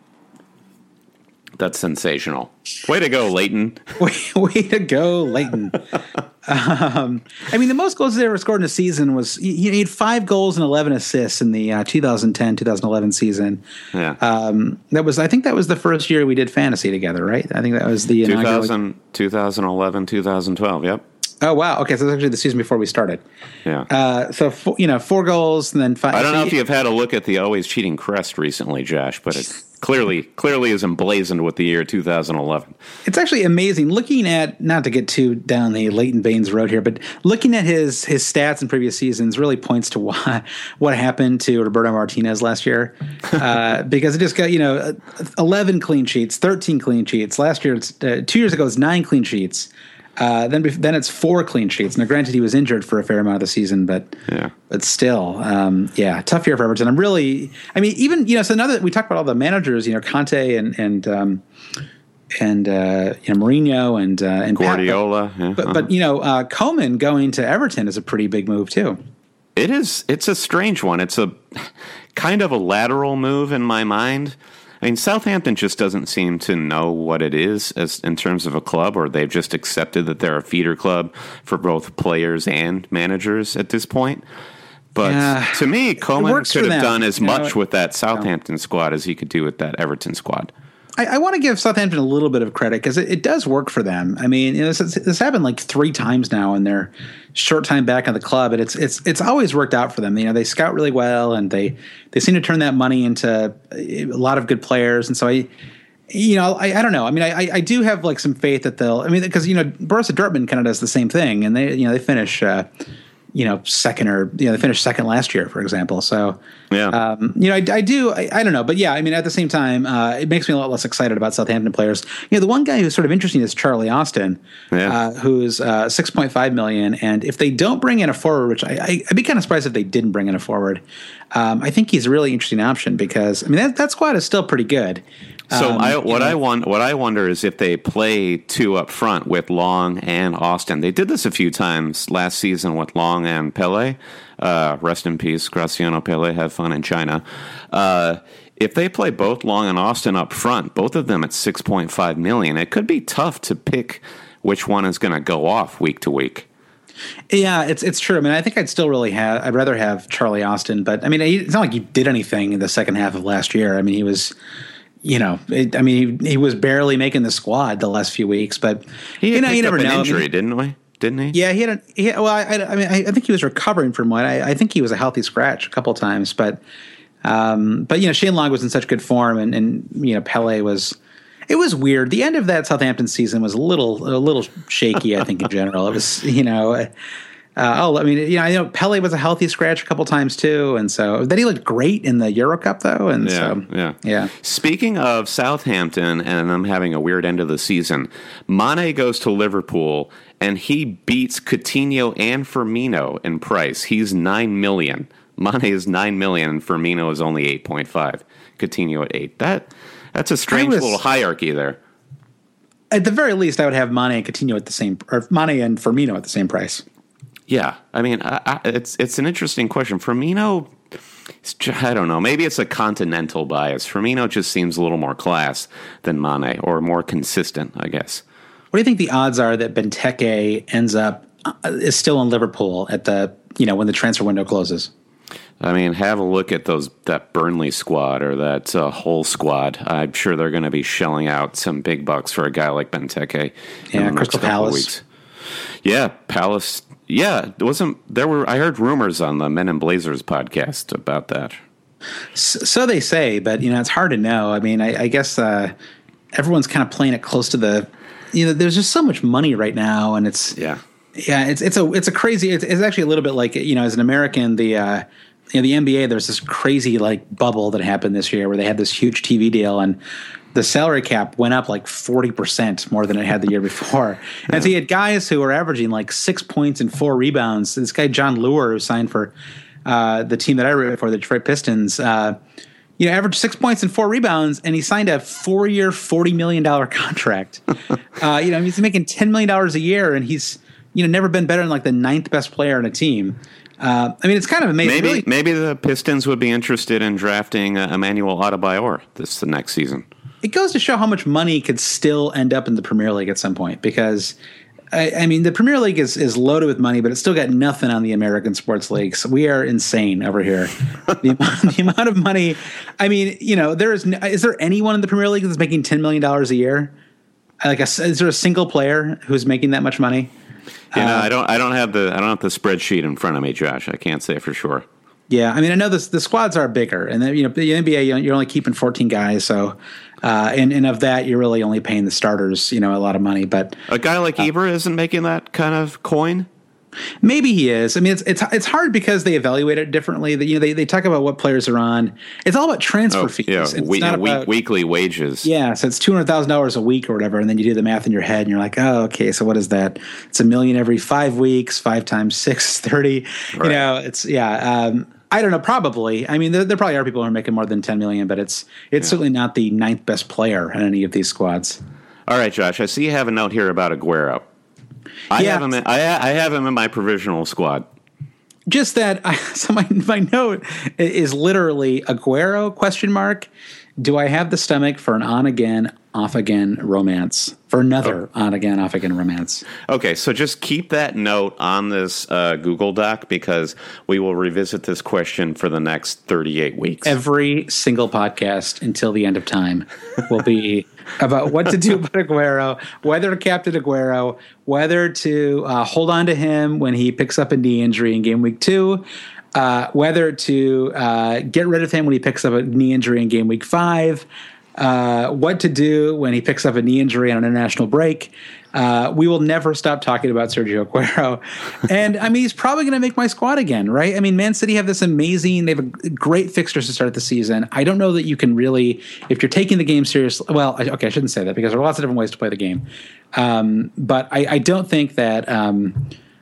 That's sensational. Way to go, Leighton. Way, way to go, Leighton. um, I mean, the most goals they ever scored in a season was he, he had five goals and eleven assists in the uh, twenty ten twenty eleven season. Yeah. Um, that was, I think, that was the first year we did fantasy together, right? I think that was the two inaugural. thousand, twenty eleven, twenty twelve, yep. Oh wow! Okay, so it's actually the season before we started. Yeah. Uh, so four, you know, four goals and then five. I don't so know if you've had a look at the always cheating crest recently, Josh, but it clearly clearly is emblazoned with the year two thousand eleven. It's actually amazing looking at, not to get too down the Leighton Baines road here, but looking at his his stats in previous seasons really points to why, what happened to Roberto Martinez last year, uh, because it just got, you know, eleven clean sheets, thirteen clean sheets. Last year, it's, uh, two years ago, it was nine clean sheets. Uh, then then it's four clean sheets. Now, granted, he was injured for a fair amount of the season, but yeah. but still, um, yeah, tough year for Everton. I'm really, I mean, even, you know, so now that we talk about all the managers, you know, Conte and and um, and uh, you know, Mourinho and uh, and Guardiola, Pep, but, yeah, but, uh-huh. but you know, uh, Koeman going to Everton is a pretty big move too. It is. It's a strange one. It's a kind of a lateral move in my mind. I mean, Southampton just doesn't seem to know what it is as in terms of a club, or they've just accepted that they're a feeder club for both players and managers at this point. But yeah, to me, Koeman could have them. done as you much know, with that Southampton squad as he could do with that Everton squad. I, I want to give Southampton a little bit of credit because it, it does work for them. I mean, you know, this, this happened like three times now in their short time back in the club, and it's it's it's always worked out for them. You know, they scout really well, and they they seem to turn that money into a lot of good players. And so I, you know, I, I don't know. I mean, I I do have like some faith that they'll. I mean, because you know, Borussia Dortmund kind of does the same thing, and they you know they finish. Uh, you know, second or, you know, they finished second last year, for example. So, yeah, um, you know, I, I do, I, I don't know. But yeah, I mean, at the same time, uh, it makes me a lot less excited about Southampton players. You know, the one guy who's sort of interesting is Charlie Austin, yeah. uh, who's uh, six point five million dollars. And if they don't bring in a forward, which I, I, I'd be kind of surprised if they didn't bring in a forward, um, I think he's a really interesting option because, I mean, that, that squad is still pretty good. So um, I, what know, I want, what I wonder is if they play two up front with Long and Austin. They did this a few times last season with Long and Pele. Uh, rest in peace, Graciano Pele. Have fun in China. Uh, if they play both Long and Austin up front, both of them at six point five million, it could be tough to pick which one is going to go off week to week. Yeah, it's it's true. I mean, I think I'd still really have. I'd rather have Charlie Austin, but I mean, it's not like he did anything in the second half of last year. I mean, he was. You know, it, I mean, he, he was barely making the squad the last few weeks, but he you know, you never up an know. Injury, I mean, didn't we? Didn't he? Yeah, he had. A, he had well, I, I mean, I, I think he was recovering from one. I, I think he was a healthy scratch a couple of times, but, um, but you know, Shane Long was in such good form, and and you know, Pele was. It was weird. The end of that Southampton season was a little a little shaky. I think in general, it was you know. Uh, oh, I mean, you know, I know Pele was a healthy scratch a couple times too, and so then he looked great in the Euro Cup though, and yeah, so yeah, yeah. Speaking of Southampton and them having a weird end of the season, Mane goes to Liverpool and he beats Coutinho and Firmino in price. He's nine million. Mane is nine million, and Firmino is only eight point five. Coutinho at eight. That that's a strange was, little hierarchy there. At the very least, I would have Mane and Coutinho at the same, or Mane and Firmino at the same price. Yeah, I mean, I, I, it's it's an interesting question. Firmino, I don't know. Maybe it's a continental bias. Firmino just seems a little more class than Mane, or more consistent, I guess. What do you think the odds are that Benteke ends up uh, is still in Liverpool at the you know when the transfer window closes? I mean, have a look at those that Burnley squad or that uh, Hull squad. I'm sure they're going to be shelling out some big bucks for a guy like Benteke. Yeah, Crystal Palace. Yeah, Palace. Yeah, it wasn't there were I heard rumors on the Men in Blazers podcast about that. So, so they say, but you know it's hard to know. I mean, I, I guess uh, everyone's kind of playing it close to the. You know, there's just so much money right now, and it's yeah, yeah, it's it's a it's a crazy. It's, it's actually a little bit like you know, as an American, the uh, you know the N B A. There's this crazy like bubble that happened this year where they had this huge T V deal and. The salary cap went up like forty percent more than it had the year before. And so you had guys who were averaging like six points and four rebounds. This guy, John Lure, who signed for uh, the team that I root for, the Detroit Pistons, uh, you know, averaged six points and four rebounds, and he signed a four-year, forty million dollars contract. uh, you know, he's making ten million dollars a year, and he's, you know, never been better than like the ninth best player on a team. Uh, I mean, it's kind of amazing. Maybe really. maybe the Pistons would be interested in drafting uh, Emmanuel Adebayor this the next season. It goes to show how much money could still end up in the Premier League at some point because, I, I mean, the Premier League is, is loaded with money, but it's still got nothing on the American sports leagues. We are insane over here. the, amount, the amount of money, I mean, you know, there is, is there anyone in the Premier League that's making ten million dollars a year? Like, a, is there a single player who's making that much money? You know, Uh, I don't I don't have the I don't have the spreadsheet in front of me, Josh. I can't say for sure. Yeah, I mean, I know this, the squads are bigger, and then, you know, the N B A, you know, you're only keeping fourteen guys, so uh, and and of that, you're really only paying the starters, you know, a lot of money. But A guy like Uh, Ibra isn't making that kind of coin. maybe he is. I mean, it's it's it's hard because they evaluate it differently. That, you know, they, they talk about what players are on. It's all about transfer Oh, fees. yeah, It's we, not week, about- weekly wages. Yeah, so it's two hundred thousand dollars a week or whatever, and then you do the math in your head, and you're like, oh, okay, so what is that? It's a million every five weeks. Five times six is thirty. Right. You know, it's yeah. Um, I don't know. Probably. I mean, there, there probably are people who are making more than ten million, but it's it's Yeah. certainly not the ninth best player in any of these squads. All right, Josh. I see you have a note here about Aguero. I Yeah. have him. In, I, I have him in my provisional squad. Just that. I, so my my note is literally Aguero question mark. Do I have the stomach for an on again, off again romance? For another Oh. on again, off again romance? Okay, so just keep that note on this uh, Google Doc because we will revisit this question for the next thirty-eight weeks. Every single podcast until the end of time will be about what to do about Aguero, whether to captain Aguero, whether to uh, hold on to him when he picks up a knee injury in game week two, uh, whether to uh, get rid of him when he picks up a knee injury in game week five, uh, what to do when he picks up a knee injury on an international break. Uh, we will never stop talking about Sergio Aguero. And, I mean, he's probably going to make my squad again, right? I mean, Man City have this amazing – they have a great fixtures to start the season. I don't know that you can really – if you're taking the game seriously – well, I, okay, I shouldn't say that because there are lots of different ways to play the game. Um, but I, I don't think that um,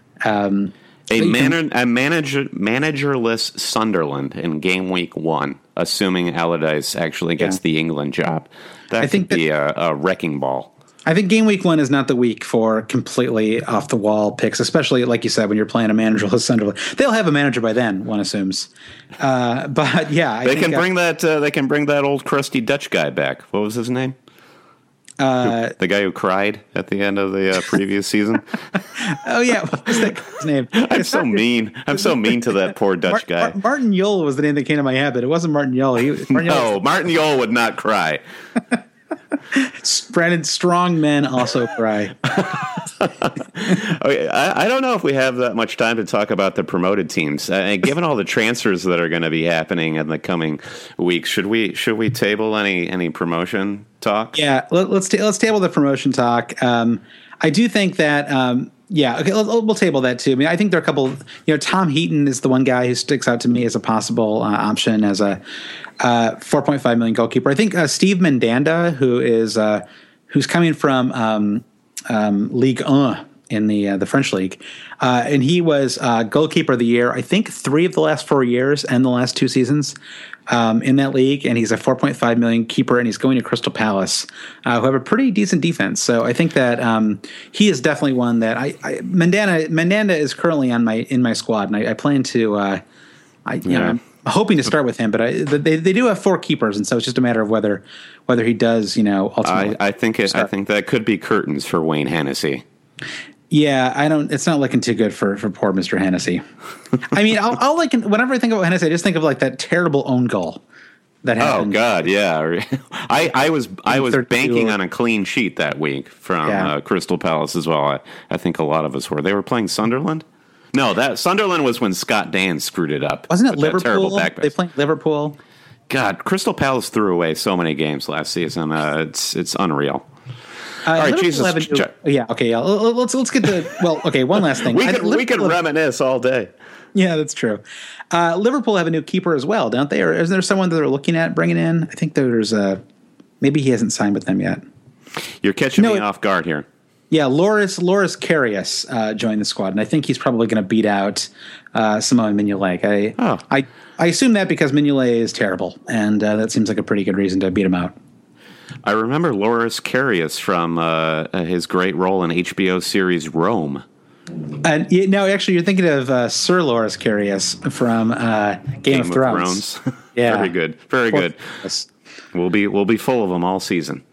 um, – A, that you can- man, a manager, managerless Sunderland in game week one, assuming Allardyce actually gets Yeah. the England job. That I think could be a, a wrecking ball. I think game week one is not the week for completely off the wall picks, especially like you said when you're playing a managerless Sunderland. They'll have a manager by then, one assumes. Uh, but yeah, I They think, can uh, bring that. Uh, they can bring that old crusty Dutch guy back. What was his name? Uh, The guy who cried at the end of the uh, previous season. oh yeah, what was that guy's name? I'm so mean. I'm so mean to that poor Dutch Mar- guy. Mar- Martin Yule was the name that came to my head, but it wasn't Martin Yule. He, Martin No, Yule, Martin Yole would not cry. Brandon, strong men also cry. Okay, I, I don't know if we have that much time to talk about the promoted teams. Uh, given all the transfers that are going to be happening in the coming weeks, should we should we table any any promotion talk? Yeah, let, let's ta- let's table the promotion talk. Um, I do think that. Um, Yeah, okay, we'll, we'll table that too. I mean, I think there are a couple. You know, Tom Heaton is the one guy who sticks out to me as a possible uh, option as a uh, four point five million goalkeeper. I think uh, Steve Mandanda, who is uh, who's coming from um, um, Ligue one in the uh, the French league, uh, and he was uh, goalkeeper of the year. I think three of the last four years and the last two seasons. Um, in that league, and he's a four point five million keeper, and he's going to Crystal Palace, uh, who have a pretty decent defense. So I think that um, he is definitely one that I, I Mandanda Mandanda is currently on my in my squad, and I, I plan to. Uh, I you Yeah. know I'm hoping to start with him, but I, they they do have four keepers, and so it's just a matter of whether whether he does you know ultimately. I, I think it, I start. think that could be curtains for Wayne Hennessy. Yeah, I don't. It's not looking too good for, for poor Mister Hennessy. I mean, I'll, I'll like whenever I think about Hennessy, I just think of like that terrible own goal that Oh happened. God, yeah. I, I was I was thirty-two. banking on a clean sheet that week from Yeah. uh, Crystal Palace as well. I, I think a lot of us were. They were playing Sunderland. No, that Sunderland was when Scott Dan screwed it up. Wasn't it with that terrible Liverpool? back They pass. played Liverpool. God, Crystal Palace threw away so many games last season. Uh, it's it's unreal. Uh, right, Liverpool Jesus, have a new- Ch- yeah, okay, yeah. L- l- Let's let's get to well, okay. One last thing. We I- could we could Liverpool- reminisce all day. Yeah, that's true. Uh, Liverpool have a new keeper as well, don't they? Or is there someone that they're looking at bringing in? I think there's a maybe he hasn't signed with them yet. You're catching No, me it- off guard here. Yeah, Loris Loris Karius uh, joined the squad, and I think he's probably going to beat out uh, Simone Mignolet. I, Oh. I I assume that because Mignolet is terrible, and uh, that seems like a pretty good reason to beat him out. I remember Loris Karius from uh, his great role in H B O series Rome. And you, no, actually, you're thinking of uh, Sir Loris Karius from uh, Game, of Thrones. Yeah. Very good. Very Poor- good. We'll be we'll be full of them all season.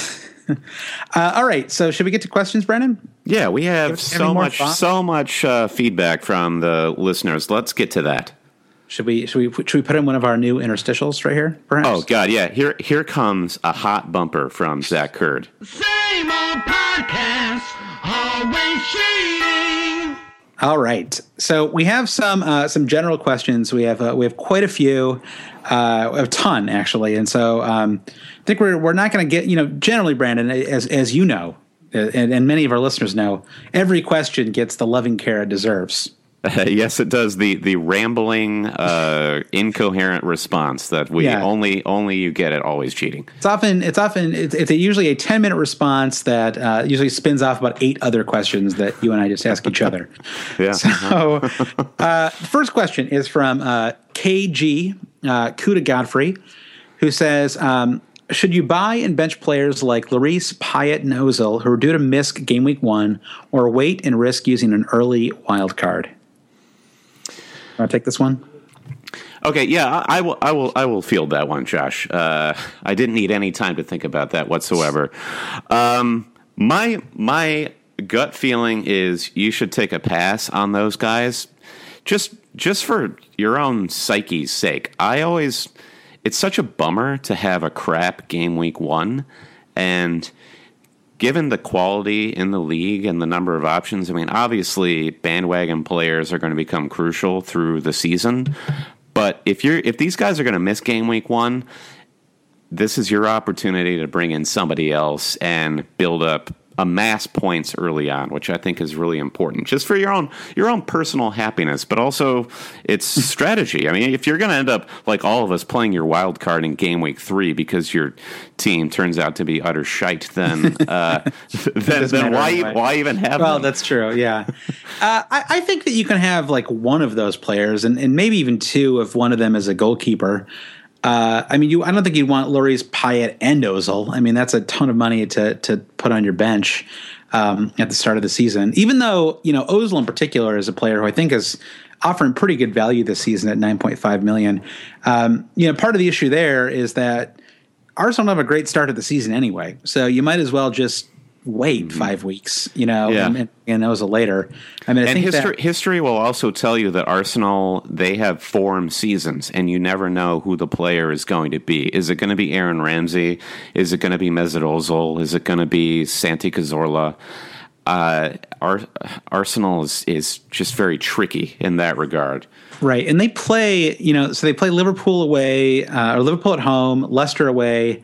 Uh, all right, so should we get to questions, Brennan? Yeah, we have Have so any more much thoughts? so much uh, feedback from the listeners. Let's get to that. Should we should we put- should we put in one of our new interstitials right here? Perhaps. Oh God, yeah. Here here comes a hot bumper from Zach Kurd. Same old podcast, always cheating. All right, so we have some uh, some general questions. We have uh, we have quite a few, uh, a ton actually, and so um, I think we're we're not going to get, you know, generally, Brandon, as as you know, and, and many of our listeners know, every question gets the loving care it deserves. Uh, yes, it does. The the rambling, uh, incoherent response that we Yeah. only only you get at Always Cheating. It's often it's often it's, it's a, usually a ten minute response that uh, usually spins off about eight other questions that you and I just ask each other. Yeah. So, uh, the first question is from uh, K G uh, Kuda Godfrey, who says, um, should you buy and bench players like Lloris, Pyatt, and Ozil who are due to miss game week one, or wait and risk using an early wild card? Want to take this one? Okay, yeah, I, I will. I will. I will field that one, Josh. Uh, I didn't need any time to think about that whatsoever. Um, my my gut feeling is you should take a pass on those guys, just just for your own psyche's sake. I always, it's such a bummer to have a crap game week one, and given the quality in the league and the number of options, I mean, obviously bandwagon players are going to become crucial through the season. But if you're if these guys are going to miss game week one, this is your opportunity to bring in somebody else and build up amass points early on, which I think is really important, just for your own your own personal happiness, but also it's strategy. I mean, if you're going to end up like all of us playing your wild card in game week three because your team turns out to be utter shite, then uh, then, then why anyway. why even have Well, them? that's true. Yeah, uh, I, I think that you can have like one of those players, and, and maybe even two if one of them is a goalkeeper. Uh, I mean, you. I don't think you'd want Lloris, Pyatt, and Ozil. I mean, that's a ton of money to to put on your bench um, at the start of the season. Even though, you know, Ozil in particular is a player who I think is offering pretty good value this season at nine point five million. Um, you know, part of the issue there is that Arsenal have a great start of the season anyway, so you might as well just wait mm-hmm. five weeks, you know, yeah. and, and Ozil later. I mean, I and think history, that, history will also tell you that Arsenal, they have form seasons, and you never know who the player is going to be. Is it going to be Aaron Ramsey? Is it going to be Mesut Ozil? Is it going to be Santi Cazorla? Uh, Ar- Arsenal is, is just very tricky in that regard. Right, and they play, you know, so they play Liverpool away, uh, or Liverpool at home, Leicester away,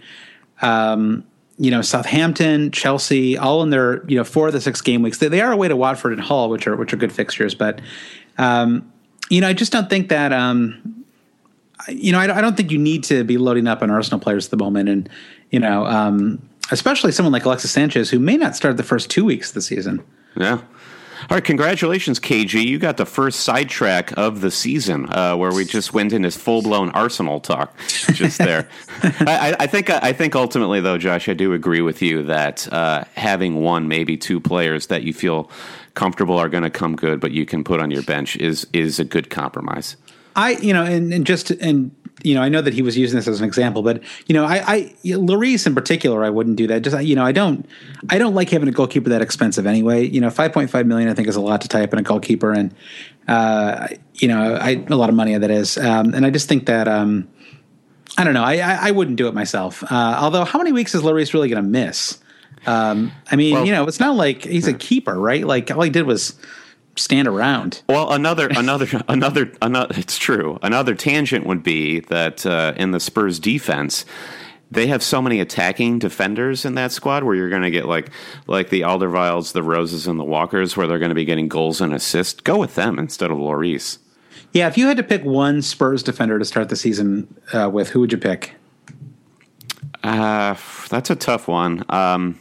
um, you know, Southampton, Chelsea, all in their, you know, four of the six game weeks. They, they are away to Watford and Hull, which are which are good fixtures. But, um, you know, I just don't think that, um, you know, I, I don't think you need to be loading up on Arsenal players at the moment. And, you know, um, especially someone like Alexis Sanchez, who may not start the first two weeks of the season. Yeah. All right, congratulations, K G. You got the first sidetrack of the season, uh, where we just went into full-blown Arsenal talk just there. I, I think I think ultimately, though, Josh, I do agree with you that uh, having one, maybe two players that you feel comfortable are going to come good, but you can put on your bench is is a good compromise. I, you know, and, and just, and, you know, I know that he was using this as an example, but, you know, I, I, Lloris in particular, I wouldn't do that. Just, you know, I don't, I don't like having a goalkeeper that expensive anyway. You know, five point five million, I think, is a lot to tie up in a goalkeeper. And, uh, you know, I, a lot of money that is. Um, and I just think that, um, I don't know, I, I, I wouldn't do it myself. Uh, although, how many weeks is Lloris really going to miss? Um, I mean, well, you know, it's not like he's a keeper, right? Like, all he did was stand around. Well, another, another, another, another. It's true. Another tangent would be that uh, in the Spurs defense, they have so many attacking defenders in that squad, where you're going to get like, like the Alderweirelds, the Roses, and the Walkers, where they're going to be getting goals and assists. Go with them instead of Lloris. Yeah, if you had to pick one Spurs defender to start the season uh, with, who would you pick? Uh, that's a tough one. Um,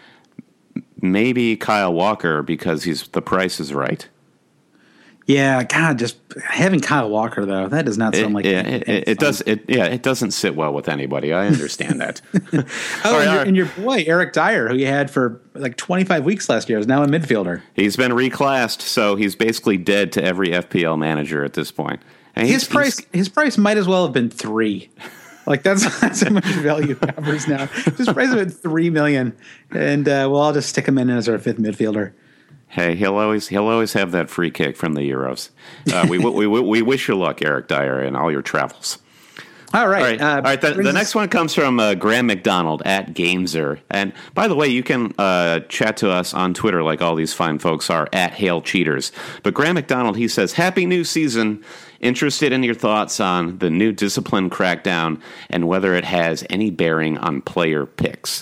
maybe Kyle Walker, because he's the price is right. Yeah, God, just having Kyle Walker though, that does not sound it, like yeah, any, it, any it does. It yeah, it doesn't sit well with anybody. I understand that. oh, right, and, your, right. and your boy Eric Dyer, who you had for like twenty-five weeks last year, is now a midfielder. He's been reclassed, so he's basically dead to every F P L manager at this point. And his price, his price might as well have been three. Like that's that's how much value covers now. His price has been three million, and uh, we'll all just stick him in as our fifth midfielder. Hey, he'll always he'll always have that free kick from the Euros. Uh, we, we we we wish you luck, Eric Dyer, in all your travels. All right. All right. Uh, All right. The, the brings next us- one comes from uh, Graham McDonald at Gameser. And by the way, you can uh, chat to us on Twitter like all these fine folks are at Hail Cheaters. But Graham McDonald, he says, Happy new season. Interested in your thoughts on the new discipline crackdown and whether it has any bearing on player picks.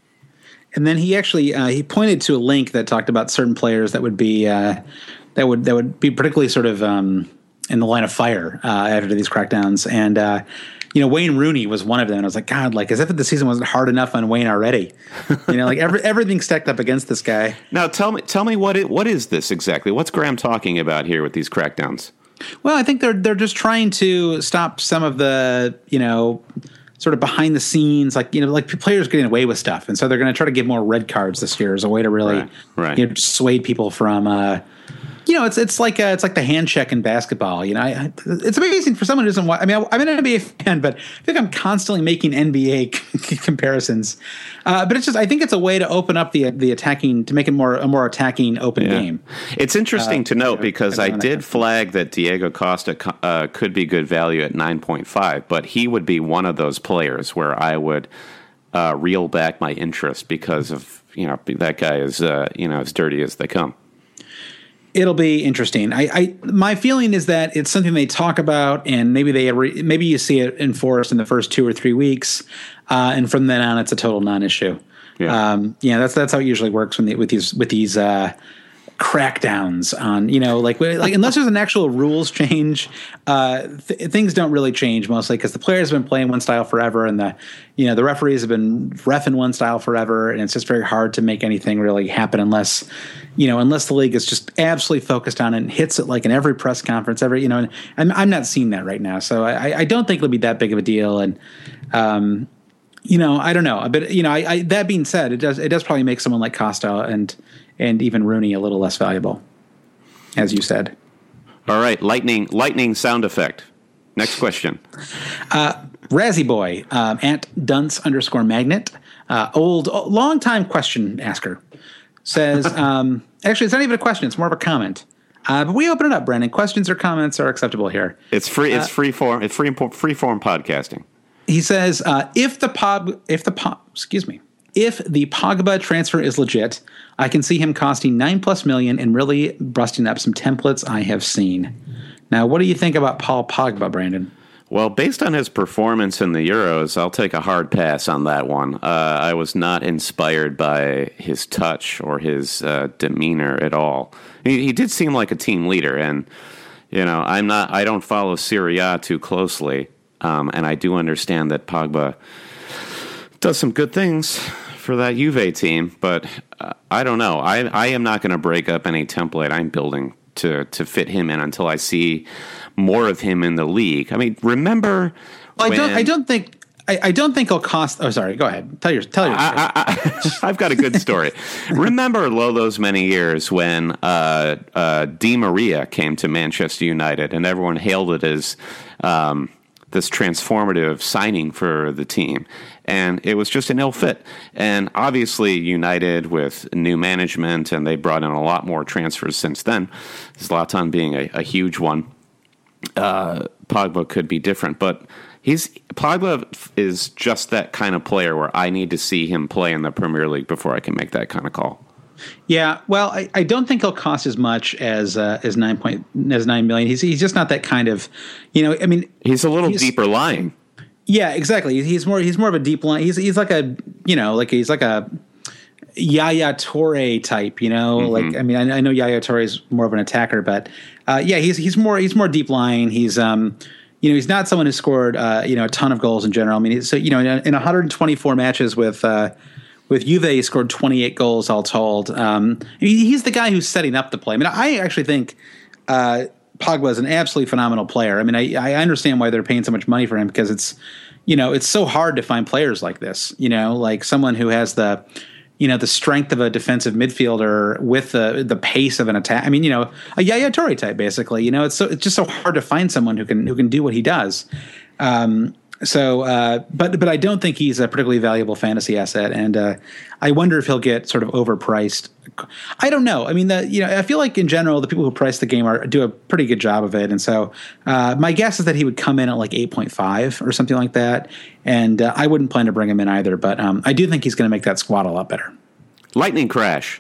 And then he actually uh, he pointed to a link that talked about certain players that would be uh, that would that would be particularly sort of um, in the line of fire uh, after these crackdowns. And uh, you know, Wayne Rooney was one of them. And I was like, God, like as if the season wasn't hard enough on Wayne already. You know, like every, everything stacked up against this guy. Now, tell me, tell me what it, what is this exactly? What's Graham talking about here with these crackdowns? Well, I think they're they're just trying to stop some of the, you know, sort of behind the scenes, like, you know, like players getting away with stuff. And so they're going to try to give more red cards this year as a way to really Right, right. You know, dissuade people from, uh, you know, it's it's like uh, it's like the hand check in basketball. You know, I, I, it's amazing for someone who doesn't watch. I mean, I, I'm an N B A fan, but I think I'm constantly making N B A comparisons. Uh, but it's just, I think it's a way to open up the the attacking, to make it more a more attacking, open Yeah. game. It's interesting Uh, to note you know, because I everyone that did comes- flag that Diego Costa co- uh, could be good value at nine point five, but he would be one of those players where I would uh, reel back my interest because of, you know, that guy is, uh, you know, as dirty as they come. It'll be interesting. I, I my feeling is that it's something they talk about, and maybe they re, maybe you see it enforced in the first two or three weeks, uh, and from then on, it's a total non-issue. Yeah. Um, yeah, that's that's how it usually works when they, with these with these uh, crackdowns on, you know, like like unless there's an actual rules change, uh, th- things don't really change mostly because the players have been playing one style forever, and the you know the referees have been reffing one style forever, and it's just very hard to make anything really happen unless you know unless the league is just absolutely focused on it and hits it like in every press conference, every you know. And I'm I'm not seeing that right now, so I, I don't think it'll be that big of a deal, and. Um, You know, I don't know, but you know, I, I, that being said, it does it does probably make someone like Costa and and even Rooney a little less valuable, as you said. All right, lightning lightning sound effect. Next question. Razzie Boy um, at Dunce underscore Magnet, uh, old long time question asker, says um, actually it's not even a question; it's more of a comment. Uh, but we open it up, Brandon. Questions or comments are acceptable here. It's free. It's Uh, free form. It's free free form podcasting. He says, uh, if the Pog, if the Pog, excuse me, if the Pogba transfer is legit, I can see him costing nine plus million and really busting up some templates I have seen. Now, what do you think about Paul Pogba, Brandon? Well, based on his performance in the Euros, I'll take a hard pass on that one. Uh, I was not inspired by his touch or his uh, demeanor at all. He, he did seem like a team leader, and you know, I'm not. I don't follow Serie A too closely. Um, and I do understand that Pogba does some good things for that Juve team, but uh, I don't know. I, I am not going to break up any template I'm building to, to fit him in until I see more of him in the league. I mean, remember? Well, I when, don't. I don't think. I, I don't think it'll cost. Oh, sorry. Go ahead. Tell your. Tell your. I, I, I've got a good story. Remember, lo, those many years when uh, uh, Di Maria came to Manchester United, and everyone hailed it as. Um, this transformative signing for the team. And it was just an ill fit. And obviously United with new management, and they brought in a lot more transfers since then, Zlatan being a, a huge one, uh, Pogba could be different. But he's Pogba is just that kind of player where I need to see him play in the Premier League before I can make that kind of call. Yeah, well, I, I don't think he'll cost as much as uh, as nine point as nine million. He's he's just not that kind of, you know. I mean, he's a little he's, deeper lying. Yeah, exactly. He's more he's more of a deep line. He's he's like a you know like he's like a Yaya Toure type. You know, mm-hmm. like I mean I, I know Yaya Toure is more of an attacker, but uh, yeah, he's he's more he's more deep lying. He's um you know he's not someone who scored uh, you know a ton of goals in general. I mean, so you know in, in one hundred twenty-four matches with. Uh, With Juve, he scored twenty-eight goals all told. Um, he, he's the guy who's setting up the play. I mean, I actually think uh, Pogba is an absolutely phenomenal player. I mean, I, I understand why they're paying so much money for him because it's, you know, it's so hard to find players like this. You know, like someone who has the, you know, the strength of a defensive midfielder with the the pace of an attack. I mean, you know, a Yaya Toure type, basically. You know, it's so it's just so hard to find someone who can who can do what he does. Um, So, uh, but but I don't think he's a particularly valuable fantasy asset, and uh, I wonder if he'll get sort of overpriced. I don't know. I mean, the, you know, I feel like in general the people who price the game are do a pretty good job of it, and so uh, my guess is that he would come in at like eight point five or something like that, and uh, I wouldn't plan to bring him in either. But um, I do think he's going to make that squad a lot better. Lightning crash.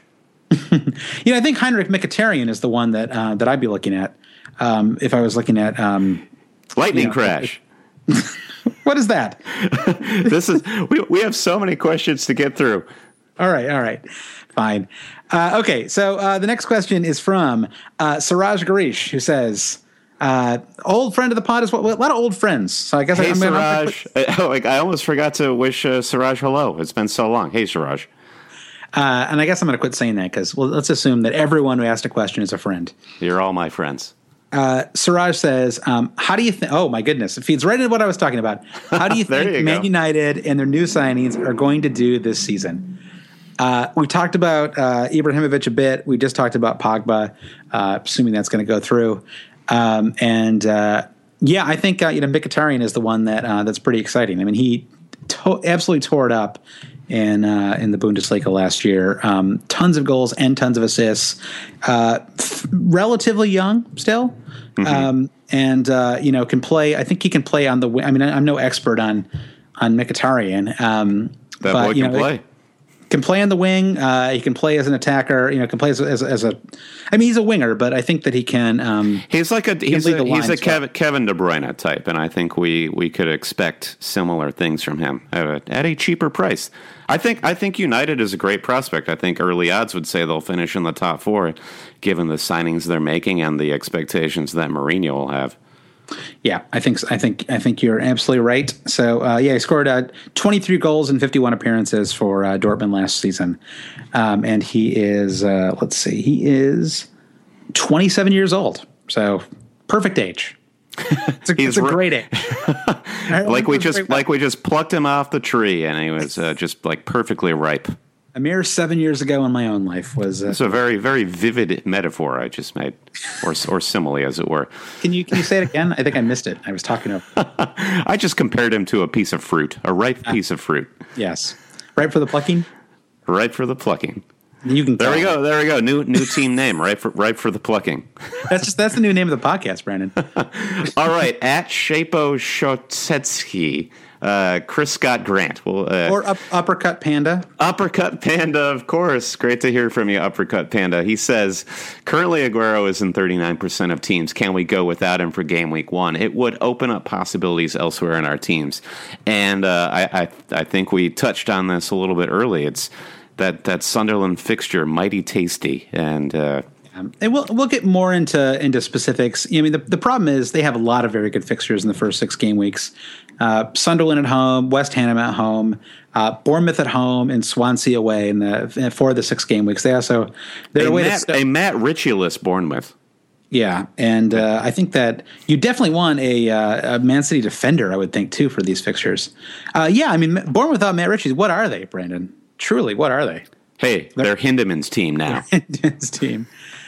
You know, I think Heinrich Mkhitaryan is the one that uh, that I'd be looking at um, if I was looking at um, lightning you know, crash. What is that? This is we we have so many questions to get through. All right, all right, fine. Uh, okay, so uh, the next question is from uh, Siraj Garish, who says, uh, "Old friend of the pod is what? A lot of old friends." So I guess hey, I'm Siraj. Gonna, oh, like, I almost forgot to wish uh, Siraj hello. It's been so long. Hey, Siraj. Uh, and I guess I'm going to quit saying that because well, let's assume that everyone who asked a question is a friend. You're all my friends. Uh, Siraj says, um, how do you think, oh my goodness, it feeds right into what I was talking about. How do you think you Man go. United and their new signings are going to do this season? Uh, we talked about uh, Ibrahimovic a bit. We just talked about Pogba, uh, assuming that's going to go through. Um, and uh, yeah, I think uh, you know Mkhitaryan is the one that uh, that's pretty exciting. I mean, he to- absolutely tore it up in uh, in the Bundesliga last year. Um, tons of goals and tons of assists. Uh, f- relatively young still, mm-hmm. um, and uh, you know can play. I think he can play on the wing. I mean, I, I'm no expert on on Mkhitaryan. Um, that but, boy you can know, play. It, can play on the wing. Uh, he can play as an attacker. You know, can play as, as, as a. I mean, he's a winger, but I think that he can. Um, he's like a he's a, he's a Kevin, well. Kevin De Bruyne type, and I think we, we could expect similar things from him at a, at a cheaper price. I think I think United is a great prospect. I think early odds would say they'll finish in the top four, given the signings they're making and the expectations that Mourinho will have. Yeah, I think I think I think you're absolutely right. So uh, yeah, he scored uh, twenty-three goals in fifty-one appearances for uh, Dortmund last season, um, and he is uh, let's see, he is twenty-seven years old. So perfect age. It's a, it's a great age. like we just like we just plucked him off the tree, and he was uh, just like perfectly ripe. A mere seven years ago in my own life was. Uh, it's a very, very vivid metaphor I just made, or or simile, as it were. Can you can you say it again? I think I missed it. I was talking over. I just compared him to a piece of fruit, a ripe uh, piece of fruit. Yes, ripe for the plucking. Ripe for the plucking. You can. There we go. There we go. New new team name. Ripe for ripe for the plucking. That's just that's the new name of the podcast, Brandon. All right, at Shapo Shotetsky. Uh, Chris Scott Grant. Well, uh, or up, Uppercut Panda. Uppercut Panda, of course. Great to hear from you, Uppercut Panda. He says, currently Aguero is in thirty-nine percent of teams. Can we go without him for game week one? It would open up possibilities elsewhere in our teams. And uh, I, I, I think we touched on this a little bit early. It's that, that Sunderland fixture, mighty tasty. And... Uh, Um, and we'll we'll get more into into specifics. I mean, the, the problem is they have a lot of very good fixtures in the first six game weeks. Uh, Sunderland at home, West Ham at home, uh, Bournemouth at home, and Swansea away in the for the six game weeks. They also they're a, away Matt, to, a Matt Ritchie-less Bournemouth. Yeah, and uh, I think that you definitely want a, uh, a Man City defender. I would think too for these fixtures. Uh, yeah, I mean Bournemouth without Matt Ritchie. What are they, Brandon? Truly, what are they? Hey, they're, they're Hindemann's team now. Hindemann's team.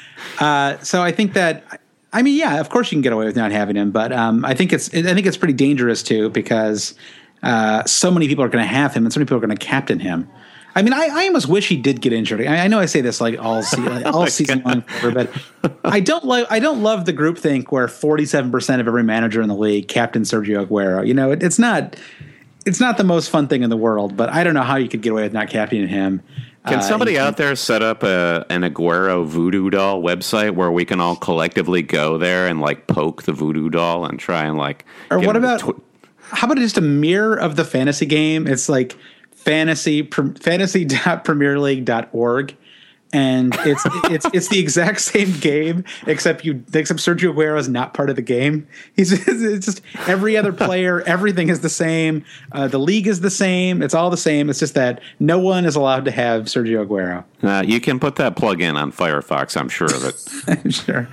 Uh, so I think that, I mean, yeah, of course you can get away with not having him, but um, I think it's I think it's pretty dangerous too because uh, so many people are going to have him and so many people are going to captain him. I mean, I, I almost wish he did get injured. I, I know I say this like all se- like all oh season God. long, forever, but I don't like I don't love the groupthink where forty-seven percent of every manager in the league captain Sergio Aguero. You know, it, it's not it's not the most fun thing in the world, but I don't know how you could get away with not captaining him. Can somebody uh, out there set up a, an Aguero voodoo doll website where we can all collectively go there and like poke the voodoo doll and try and like? Or what about? Tw- how about just a mirror of the fantasy game? It's like fantasy fantasy dot premier league dot org. And it's it's it's the exact same game, except you except Sergio Aguero is not part of the game. He's it's just every other player, everything is the same. Uh, the league is the same. It's all the same. It's just that no one is allowed to have Sergio Aguero. Uh, you can put that plug in on Firefox. I'm sure of it. I'm sure.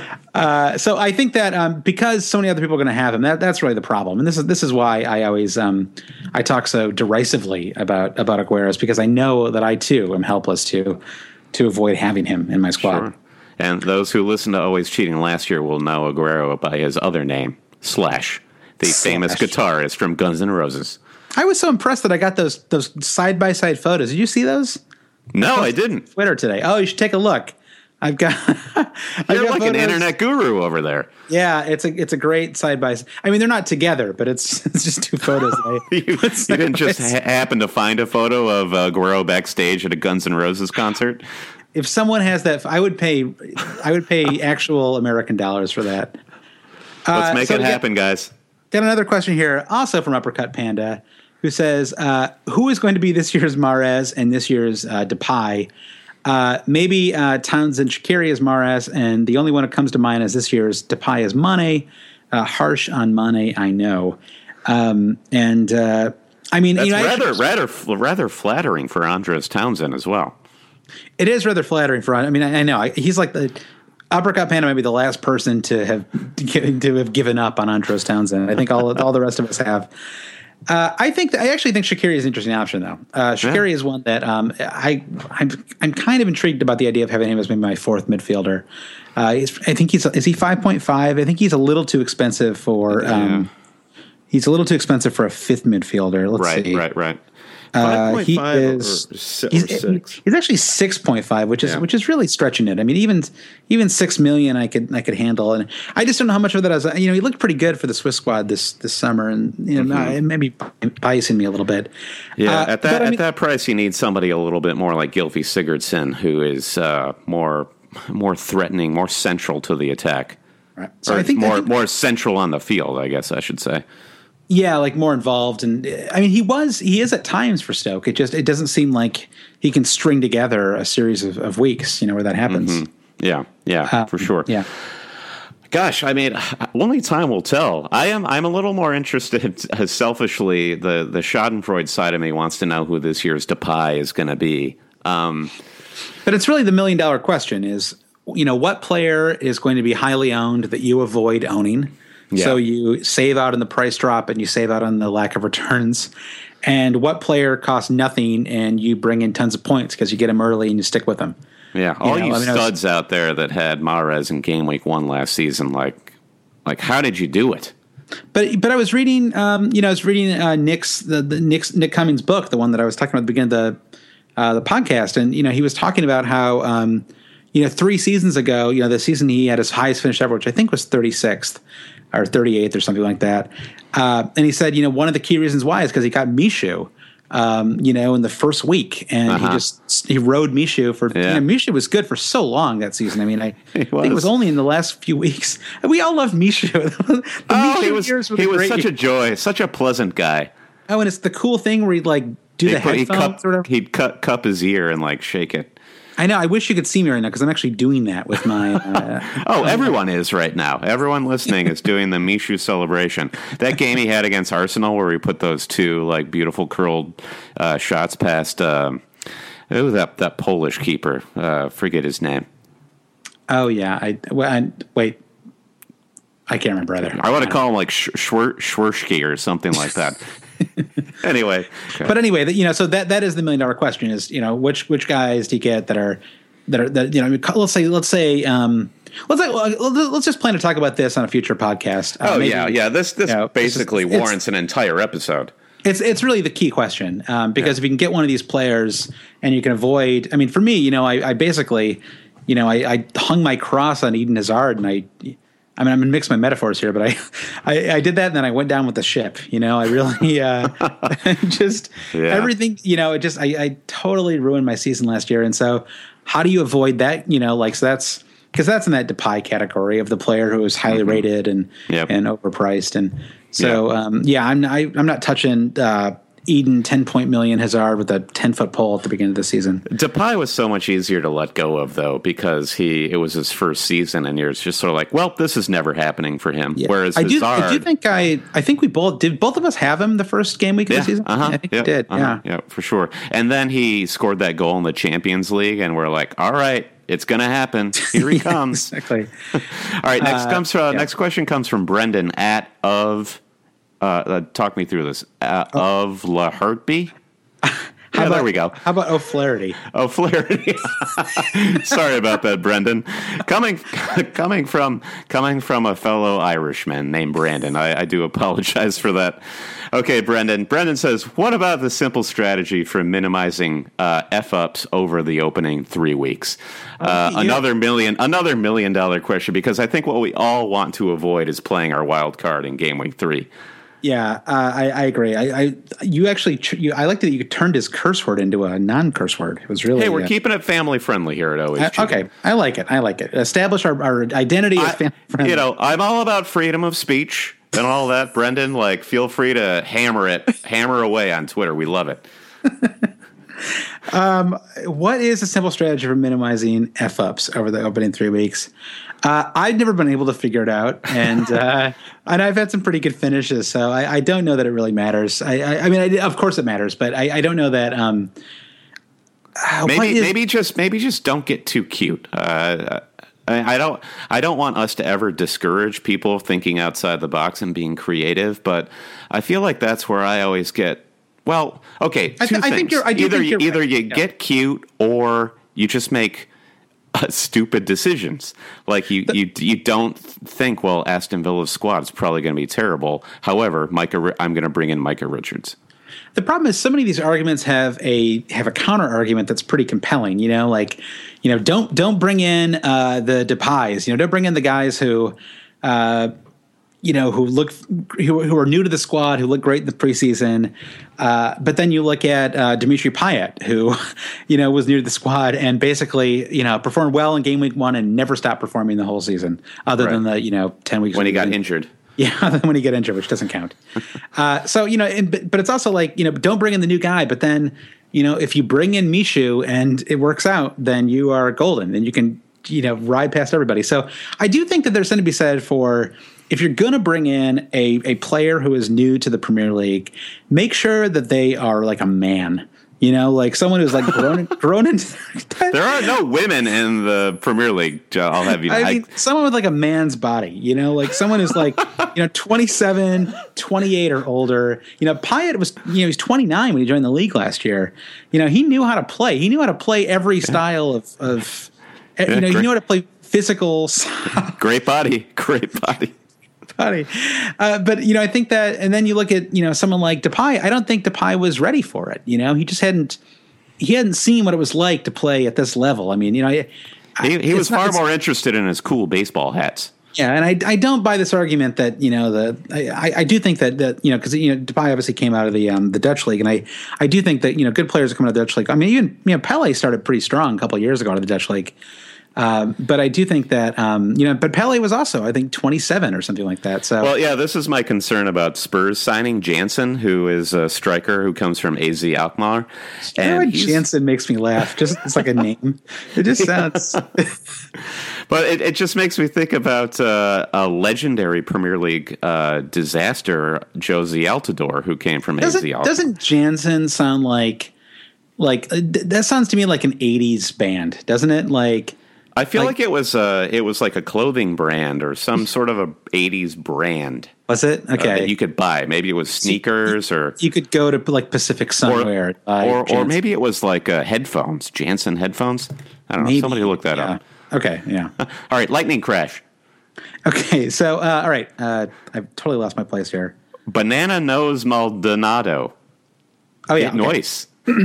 Uh, so I think that um, because so many other people are going to have him, that, that's really the problem. And this is this is why I always um, I talk so derisively about about Aguero, is because I know that I too am helpless to. to avoid having him in my squad. Sure. And those who listened to Always Cheating last year will know Aguero by his other name, Slash. the famous Slash. guitarist from Guns N' Roses. I was so impressed that I got those those side by side photos. Did you see those? No, I didn't. Twitter today. Oh, you should take a look. I've got. I've You're got like an photos. internet guru over there. Yeah, it's a it's a great side by. I mean, they're not together, but it's it's just two photos. That I you, put you side didn't by just side. ha- happen to find a photo of uh, Guerrero backstage at a Guns N' Roses concert. If someone has that, I would pay. I would pay actual American dollars for that. Let's Uh, make so it we got- happen, guys. Got another question here, also from Uppercut Panda, who says, uh, "Who is going to be this year's Mahrez and this year's uh, Depay? Uh, maybe uh, Townsend Shaqiri is Mahrez, and the only one that comes to mind is this year's Depay is Mane. Uh, harsh on Mane, I know. Um, and uh, I mean, That's you know, I rather should- rather rather flattering for Andres Townsend as well. it is rather flattering for. I mean, I, I know I, he's like the Uppercut Panda might be the last person to have to have given up on Andros Townsend. I think all all the rest of us have. Uh, I think I actually think Shaqiri is an interesting option, though. Uh, Shaqiri Yeah. is one that um, I I'm I'm kind of intrigued about the idea of having him as maybe my fourth midfielder. Uh, he's, I think he's is he five point five. I think he's a little too expensive for. Um, he's a little too expensive for a fifth midfielder. Let's Right, see. right, right. Uh, he five point five is or si- or he's, six. he's actually six point five, which is Yeah. which is really stretching it. I mean, even even six million, I could I could handle, and I just don't know how much of that. I was, you know, he looked pretty good for the Swiss squad this this summer, and you know, Mm-hmm. it may be biasing me a little bit. Yeah, Uh, at that but I at mean- that price, you need somebody a little bit more like Gylfi Sigurdsson, who is uh, more more threatening, more central to the attack. Right. So Or I think more I think- more central on the field, I guess I should say. Yeah, like more involved, and I mean, he was he is at times for Stoke. It just it doesn't seem like he can string together a series of, of weeks, you know, where that happens. Yeah, yeah, for sure. Yeah. Gosh, I mean, only time will tell. I am. I'm a little more interested. Uh, selfishly, the the Schadenfreude side of me wants to know who this year's Depay is going to be. Um, But it's really the million dollar question: is you know what player is going to be highly owned that you avoid owning. Yeah. So you save out on the price drop and you save out on the lack of returns. And what player costs nothing and you bring in tons of points because you get them early and you stick with them. yeah, all know, you I mean, I was- studs out there that had Mahrez in game week one last season, like, like, how did you do it? But but I was reading, um, you know, I was reading uh, Nick's the, the Nick's Nick Cummings book, the one that I was talking about at the beginning of the uh, the podcast, and you know, he was talking about how um, you know three seasons ago, you know, the season he had his highest finish ever, which I think was thirty-sixth or thirty-eighth or something like that, uh, and he said, you know, one of the key reasons why is because he got Mishu. Um, you know, in the first week, and Uh-huh. he just he rode Mishu for. Yeah. You know, Mishu was good for so long that season. I mean, I He think it was was. only in the last few weeks. We all loved Mishu. the Oh, Mishu he was years were he the was great such years. a joy, such a pleasant guy. Oh, and it's the cool thing where he'd like do He the put- he'd headphones cup, or whatever. he'd cut cup his ear and like shake it. I know. I wish you could see me right now because I'm actually doing that with my. Uh, Oh, everyone is right now. Everyone listening is doing the Mishu celebration. That game he had against Arsenal, where he put those two like beautiful curled uh, shots past. Um, oh, that that Polish keeper. Uh, forget his name. oh yeah. I, well, I wait. I can't remember either. I want to call him like Sh- Schwer- Schwersky or something like that. Anyway, okay. But anyway, that, you know, so that that is the million dollar question: is you know which which guys do you get that are that are that you know I mean, let's say let's say um, let's say, let's just plan to talk about this on a future podcast. Uh, oh maybe- yeah, yeah. This this you know, basically it's- it's- warrants an entire episode. It's it's really the key question um, because if you can get one of these players and you can avoid, I mean, for me, you know, I, I basically, you know, I, I hung my cross on Eden Hazard, and I, I mean, I'm gonna mix my metaphors here, but I, I, I did that, and then I went down with the ship. You know, I really uh, just Yeah. everything. You know, it just I, I totally ruined my season last year, and so how do you avoid that? You know, like so that's. Because that's in that Depay category of the player who is highly Mm-hmm. rated and Yep. and overpriced, and so Yeah. um, yeah, I'm I, I'm not touching uh, Eden ten point million Hazard with a ten foot pole at the beginning of the season. Depay was so much easier to let go of, though, because he it was his first season, and you're just sort of like, well, this is never happening for him. Whereas I do Hazard, I do think I I think we both did both of us have him the first game week of yeah, the season. uh-huh, I think yeah, we did. uh-huh, Yeah. yeah, for sure. And then he scored that goal in the Champions League, and we're like, all right, it's going to happen. Here he comes. Exactly. All right, next Uh, comes from, yeah. next question comes from Brendan at of uh, uh talk me through this uh, Oh. of La Heartby. How Yeah, about, there we go. How about O'Flaherty? O'Flaherty. Sorry about that, Brendan. Coming, coming from coming from a fellow Irishman named Brandon. I, I do apologize for that. Okay, Brendan. Brendan says, "What about the simple strategy for minimizing uh, f ups over the opening three weeks?" Uh, yeah. Another million, another million dollar question, because I think what we all want to avoid is playing our wild card in game week three. Yeah, uh, I, I agree. I, I you actually you, I liked that you turned his curse word into a non-curse word. It was really Hey, we're uh, keeping it family friendly here at Always uh, Cheating. okay. I like it. I like it. Establish our, our identity as I- family friendly. You know, I'm all about freedom of speech and all that. Brendan, like, feel free to hammer it, hammer away on Twitter. We love it. What is a simple strategy for minimizing f ups over the opening three weeks? Uh, I've never been able to figure it out, and uh, and I've had some pretty good finishes, so I, I don't know that it really matters. I, I, I mean, I, of course it matters, but I, I don't know that. Um, uh, what Maybe, is- maybe just, maybe just don't get too cute. Uh, I, I don't, I don't want us to ever discourage people thinking outside the box and being creative, but I feel like that's where I always get. Well, okay, two I, th- things. I think you're. I do either think you're either right. you Yeah. get cute or you just make uh, stupid decisions. Like you, you, you don't think, well, Aston Villa's squad is probably going to be terrible. However, Micah, I'm going to bring in Micah Richards. The problem is so many of these arguments have a have a counter argument that's pretty compelling. You know, like you know, don't don't bring in uh, the Depays. You know, don't bring in the guys who, uh, you know, who look who, who are new to the squad, who look great in the preseason. Uh, but then you look at uh, Dimitri Payet, who, you know, was new to the squad and basically, you know, performed well in game week one and never stopped performing the whole season, other Right. than the you know ten weeks When he got in- injured. Yeah, when you get injured, which doesn't count. uh, so you know, and, but, but it's also like you know, don't bring in the new guy. But then you know, if you bring in Mishu and it works out, then you are golden, and you can you know ride past everybody. So I do think that there's something to be said for if you're going to bring in a a player who is new to the Premier League, make sure that they are like a man. You know, like someone who's like grown, grown into. There are no women in the Premier League. Joe, I'll have you know. I mean, someone with like a man's body, you know, like someone who's like, you know, twenty-seven, twenty-eight or older. You know, Payet was, you know, he's twenty-nine when he joined the league last year. You know, he knew how to play. He knew how to play every style of, of Yeah, you know, he great. knew how to play physical soccer. Great body, great body. Funny. Uh, but, you know, I think that, and then you look at, you know, someone like Depay. I don't think Depay was ready for it. You know, he just hadn't, he hadn't seen what it was like to play at this level. I mean, you know, I, He, he it's was not- far it's- more interested in his cool baseball hats. Yeah, and I, I don't buy this argument that you know the I, I do think that that you know because you know Depay obviously came out of the um, the Dutch league, and I I do think that you know good players are coming out of the Dutch league. I mean, even you know Pele started pretty strong a couple of years ago out of the Dutch league, um, but I do think that um, you know but Pele was also I think twenty-seven or something like that. So Well, yeah, this is my concern about Spurs signing Jansen, who is a striker who comes from A Z Alkmaar. Aaron he's- Jansen makes me laugh. Just it's like a name. It just sounds. But it, it just makes me think about uh, a legendary Premier League uh, disaster, Josie Altidore, who came from A Z Doesn't Alkmaar. doesn't Jansen sound like like uh, th- that sounds to me like an eighties band, doesn't it? Like. I feel like- like, it was uh, it was like a clothing brand or some sort of a eighties brand Was it uh, okay? that you could buy. Maybe it was sneakers or You could go to like Pacific or Sunwear, uh, or, or Jansen. maybe it was like uh, headphones, Jansen headphones. I don't know. Maybe. Somebody look that Yeah. up. Okay, yeah. All right, lightning crash. Okay, so uh, all right, uh, I've totally lost my place here. Banana nose Maldonado. Oh yeah, Get okay. noise.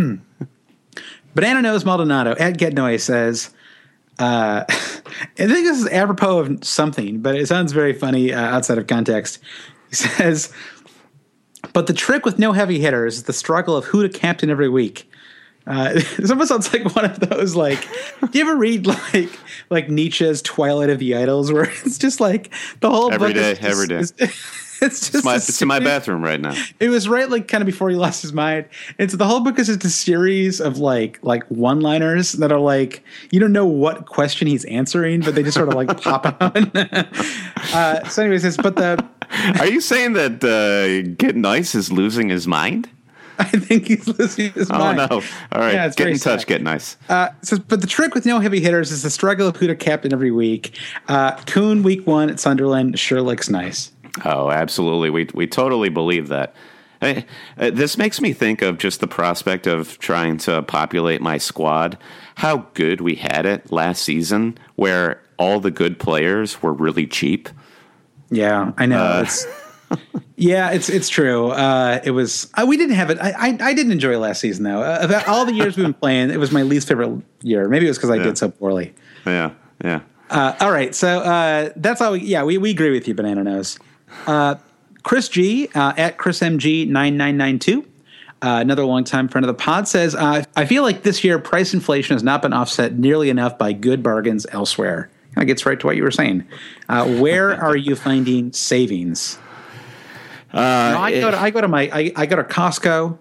Banana Nose Maldonado at Get Noise says, uh, I think this is apropos of something, but it sounds very funny uh, outside of context. He says, but the trick with no heavy hitters is the struggle of who to captain every week. Uh, this almost sounds like one of those, like, do you ever read like like Nietzsche's Twilight of the Idols, where it's just like the whole Every book day, is just, every day. is- it's just It's, my, a it's in my series- bathroom right now. It was right, like kind of before he lost his mind. And so the whole book is just a series of like like one liners that are like you don't know what question he's answering, but they just sort of like pop out. uh, so, anyways, it's but the Are you saying that uh, Get Nice is losing his mind? I think he's losing his Oh mind. no! All right, Yeah, it's get very in touch. sad. Get Nice. Uh, so, but the trick with no heavy hitters is the struggle of who to captain every week. Uh, Kuhn week one at Sunderland sure looks nice. Oh, absolutely. We we totally believe that. I, uh, this makes me think of just the prospect of trying to populate my squad. How good we had it last season, where all the good players were really cheap. Yeah, I know. Uh, it's, yeah, it's it's true. Uh, it was uh, we didn't have it. I, I I didn't enjoy last season though. Uh, about all the years we've been playing, it was my least favorite year. Maybe it was because I yeah. did so poorly. Yeah, yeah. Uh, all right, so uh, that's all. We, yeah, we we agree with you, Banana Nose. Uh, Chris G uh, at Chris M G nine nine nine two. Uh, another longtime friend of the pod says, uh, I feel like this year price inflation has not been offset nearly enough by good bargains elsewhere. Kind of gets right to what you were saying. Uh, where are you finding savings? Uh, no, I, go to, I go to my I, I go to Costco.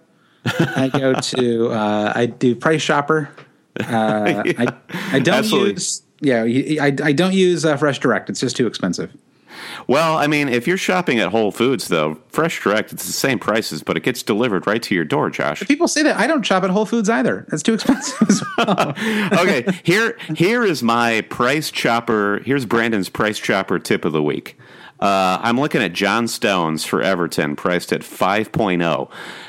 I go to uh, I do Price Chopper. Uh, yeah, I I don't absolutely. use yeah I, I don't use uh, Fresh Direct. It's just too expensive. Well, I mean, if you're shopping at Whole Foods, though, Fresh Direct, it's the same prices, but it gets delivered right to your door, Josh. But people say that. I don't shop at Whole Foods either. It's too expensive as well. Okay, here, here is my Price Chopper. Here's Brandon's Price Chopper tip of the week. Uh, I'm looking at John Stones for Everton, priced at five point oh.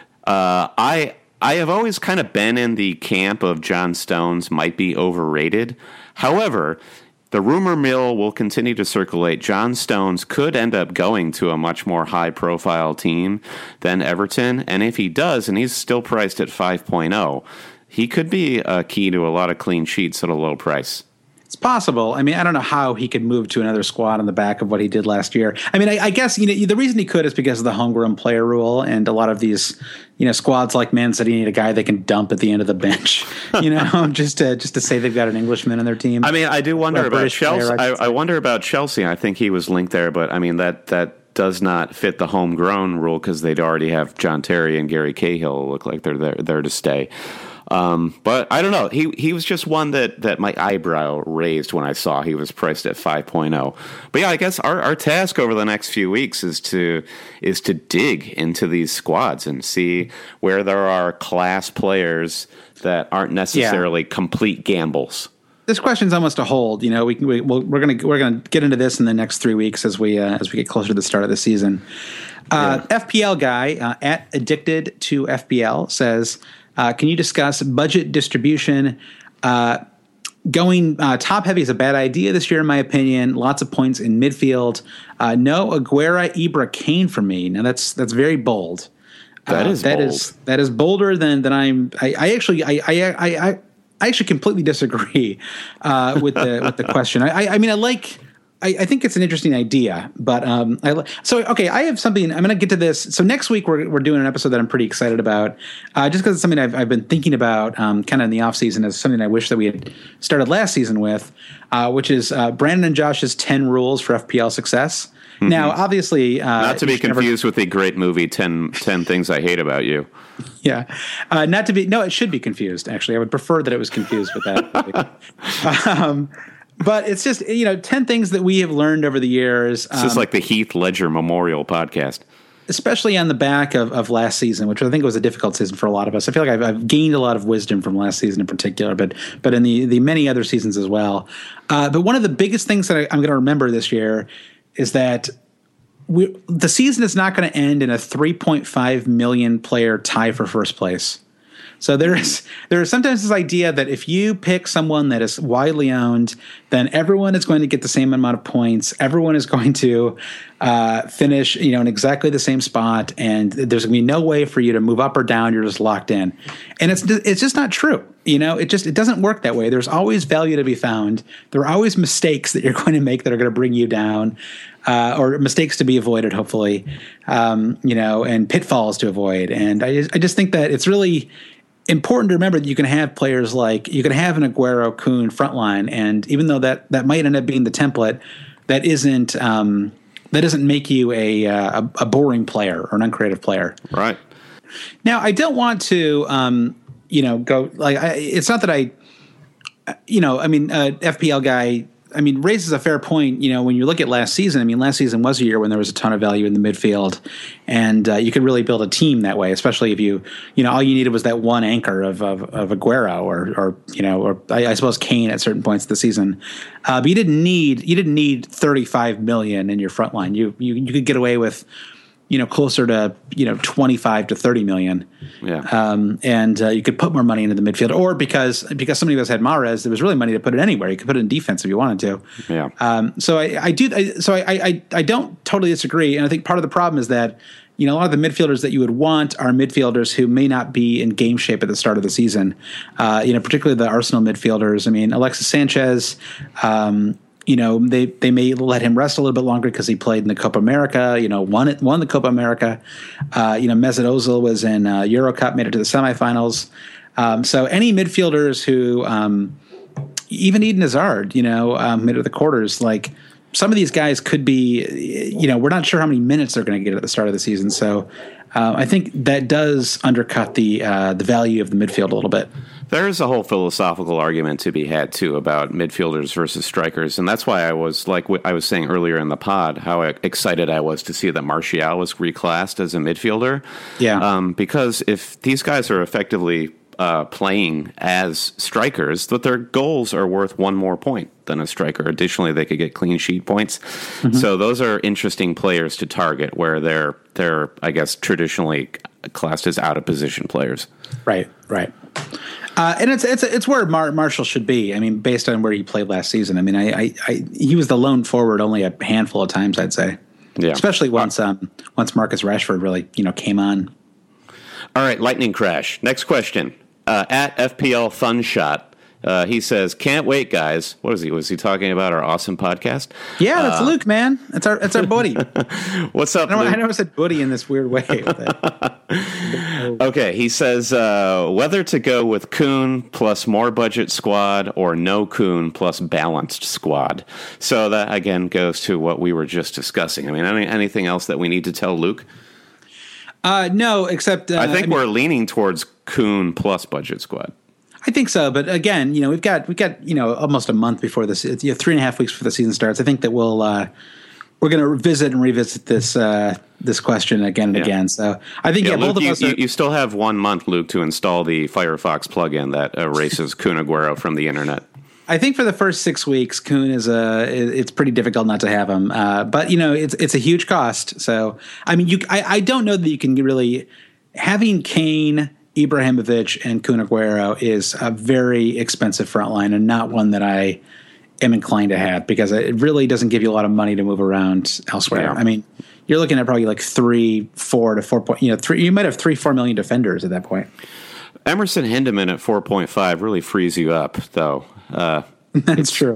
Uh, I I have always kind of been in the camp of John Stones might be overrated. However, the rumor mill will continue to circulate. John Stones could end up going to a much more high-profile team than Everton, and if he does, and he's still priced at five point oh, he could be a key to a lot of clean sheets at a low price. It's possible. I mean, I don't know how he could move to another squad on the back of what he did last year. I mean, I, I guess you know the reason he could is because of the homegrown player rule, and a lot of these, you know, squads like Man City need a guy they can dump at the end of the bench, you know, just to just to say they've got an Englishman in their team. I mean, I do wonder about Chelsea. Player, I, I, I wonder about Chelsea. I think he was linked there, but I mean that that does not fit the homegrown rule because they'd already have John Terry and Gary Cahill look like they're there there to stay. Um, but I don't know. He he was just one that, that my eyebrow raised when I saw he was priced at five point oh. But yeah, I guess our, our task over the next few weeks is to is to dig into these squads and see where there are class players that aren't necessarily yeah. complete gambles. This question's almost a hold. You know, we can we, we'll, we're gonna we're gonna get into this in the next three weeks as we uh, as we get closer to the start of the season. Uh, yeah. F P L guy uh, at Addicted to F P L says. Uh, can you discuss budget distribution? Uh, going uh, top heavy is a bad idea this year, in my opinion. Lots of points in midfield. Uh, no Aguero, Ibra, Kane for me. Now that's that's very bold. That uh, is that bold. is that is bolder than than I'm. I, I actually I I, I I actually completely disagree uh, with the with the question. I I mean I like. I, I think it's an interesting idea, but um, I, so okay. I have something. I'm going to get to this. So next week we're we're doing an episode that I'm pretty excited about, uh, just because it's something I've I've been thinking about, um, kind of in the off season, as something I wish that we had started last season with, uh, which is uh, Brandon and Josh's ten rules for F P L success. Mm-hmm. Now, obviously, uh, not to be confused never, with the great movie ten, ten Things I Hate About You. Yeah, uh, not to be. No, it should be confused. Actually, I would prefer that it was confused with that. um, But it's just, you know, ten things that we have learned over the years. This um, is like the Heath Ledger Memorial podcast. Especially on the back of, of last season, which I think was a difficult season for a lot of us. I feel like I've, I've gained a lot of wisdom from last season in particular, but but in the, the many other seasons as well. Uh, but one of the biggest things that I, I'm going to remember this year is that we, the season is not going to end in a three point five million player tie for first place. So there is there is sometimes this idea that if you pick someone that is widely owned, then everyone is going to get the same amount of points. Everyone is going to uh, finish, you know, in exactly the same spot, and there's going to be no way for you to move up or down. You're just locked in, and it's it's just not true. You know, it just it doesn't work that way. There's always value to be found. There are always mistakes that you're going to make that are going to bring you down. Uh, or mistakes to be avoided, hopefully, um, you know, and pitfalls to avoid. And I just, I just think that it's really important to remember that you can have players like you can have an Aguero, Kuhn front line, and even though that, that might end up being the template, that isn't um, that doesn't make you a, a a boring player or an uncreative player. Right. Now, I don't want to, um, you know, go like I, it's not that I, you know, I mean, uh, F P L guy. I mean, raises a fair point. You know, when you look at last season, I mean, last season was a year when there was a ton of value in the midfield, and uh, you could really build a team that way. Especially if you, you know, all you needed was that one anchor of of, of Aguero, or or you know, or I, I suppose Kane at certain points of the season. Uh, but you didn't need you didn't need thirty-five million in your front line. You you you could get away with you know, closer to, you know, twenty-five to thirty million. Yeah. Um, and uh, you could put more money into the midfield, or because because somebody else had Mahrez, there was really money to put it anywhere. You could put it in defense if you wanted to. Yeah. Um, so I, I do. I, so I, I I don't totally disagree, and I think part of the problem is that, you know, a lot of the midfielders that you would want are midfielders who may not be in game shape at the start of the season. Uh, you know, particularly the Arsenal midfielders. I mean, Alexis Sanchez. Um, You know, they, they may let him rest a little bit longer because he played in the Copa America, you know, won it, won the Copa America. Uh, you know, Mesut Ozil was in uh, Euro Cup, made it to the semifinals. Um, so any midfielders who, um, even Eden Hazard, you know, um, made it to the quarters, like some of these guys could be, you know, we're not sure how many minutes they're going to get at the start of the season. So uh, I think that does undercut the uh, the value of the midfield a little bit. There is a whole philosophical argument to be had, too, about midfielders versus strikers. And that's why I was, like I was saying earlier in the pod, how excited I was to see that Martial was reclassed as a midfielder. Yeah. Um, because if these guys are effectively uh, playing as strikers, that their goals are worth one more point than a striker. Additionally, they could get clean sheet points. Mm-hmm. So those are interesting players to target where they're, they're I guess, traditionally classed as out-of-position players. Right, right. Uh, and it's it's it's where Mar- Marshall should be. I mean, based on where he played last season. I mean, I, I, I he was the lone forward only a handful of times, I'd say. Yeah. Especially once um once Marcus Rashford really, you know, came on. All right, lightning crash. Next question. Uh, at F P L Thunshot. Uh, he says, "Can't wait, guys." What is he? Was he talking about our awesome podcast? Yeah, that's uh, Luke, man. It's our it's our buddy. What's up, I know, Luke? I know I said buddy in this weird way. With it. Okay, he says uh, whether to go with Kuhn plus more budget squad or no Kuhn plus balanced squad. So that again goes to what we were just discussing. I mean, any, anything else that we need to tell Luke? Uh, no, except uh, I think I mean, we're leaning towards Kuhn plus budget squad. I think so, but again, you know, we've got we've got you know almost a month before this, you know, three and a half weeks before the season starts. I think that we'll uh, we're going to revisit and revisit this uh, this question again and yeah. again. So I think yeah, yeah Luke, both you, of us. Are, you, you still have one month, Luke, to install the Firefox plugin that erases Kun Aguero from the internet. I think for the first six weeks, Kuhn is a. It's pretty difficult not to have him, uh, but you know, it's it's a huge cost. So I mean, you I, I don't know that you can really having Kane, Ibrahimovic, and Kun Aguero is a very expensive front line and not one that I am inclined to have because it really doesn't give you a lot of money to move around elsewhere. Yeah. I mean, you're looking at probably like three, four to four point. You know, three. You might have three, four million defenders at that point. Emerson Hindeman at four point five really frees you up, though. Uh, That's true.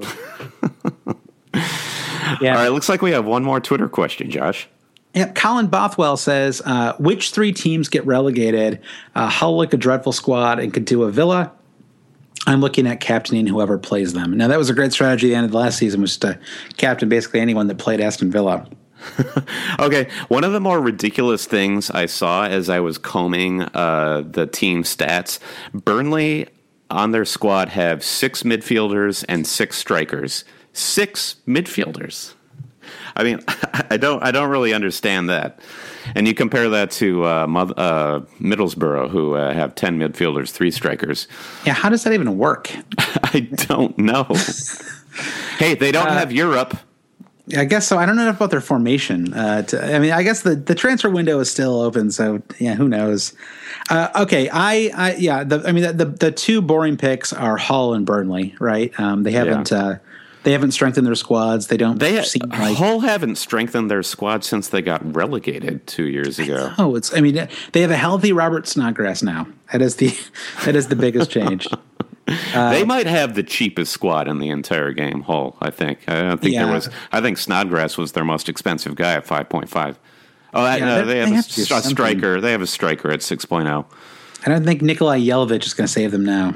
Yeah. All right. Looks like we have one more Twitter question, Josh. Yeah, Colin Bothwell says, uh, which three teams get relegated? Uh, Hull like a dreadful squad and could do a Villa. I'm looking at captaining whoever plays them. Now, that was a great strategy at the end of the last season, was to captain basically anyone that played Aston Villa. Okay, one of the more ridiculous things I saw as I was combing uh, the team stats, Burnley on their squad have six midfielders and six strikers. Six midfielders. I mean, I don't, I don't really understand that. And you compare that to uh, uh, Middlesbrough, who uh, have ten midfielders, three strikers. Yeah, how does that even work? I don't know. Hey, they don't uh, have Europe. I guess so. I don't know enough about their formation. Uh, to, I mean, I guess the, the transfer window is still open, so yeah, who knows? Uh, okay, I, I yeah, the, I mean, the, the the two boring picks are Hull and Burnley, right? Um, they haven't yeah. uh, they haven't strengthened their squads. They don't. They seem like, Hull haven't strengthened their squad since they got relegated two years ago. Oh, it's. I mean, they have a healthy Robert Snodgrass now. That is the that is the biggest change. Uh, they might have the cheapest squad in the entire game, Hull, I think. I don't think yeah. there was. I think Snodgrass was their most expensive guy at five point five. Oh, yeah, no, they, they have, have a, a striker. They have a striker at six point oh. I don't think Nikolai Jelavic is going to save them now.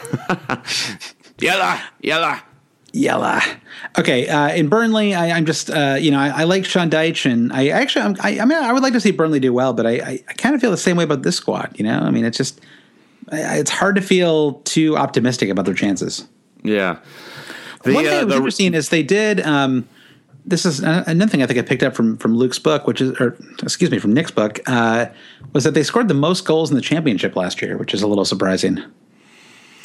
Yella, yella. Yella. Okay, uh, in Burnley, I, I'm just, uh, you know, I, I like Sean Dyche, and I actually, I'm, I, I mean, I would like to see Burnley do well, but I, I, I kind of feel the same way about this squad, you know? I mean, it's just... It's hard to feel too optimistic about their chances. Yeah. The, One thing uh, that was the, interesting is they did. Um, this is another thing I think I picked up from from Luke's book, which is, or excuse me, from Nick's book, uh, was that they scored the most goals in the championship last year, which is a little surprising.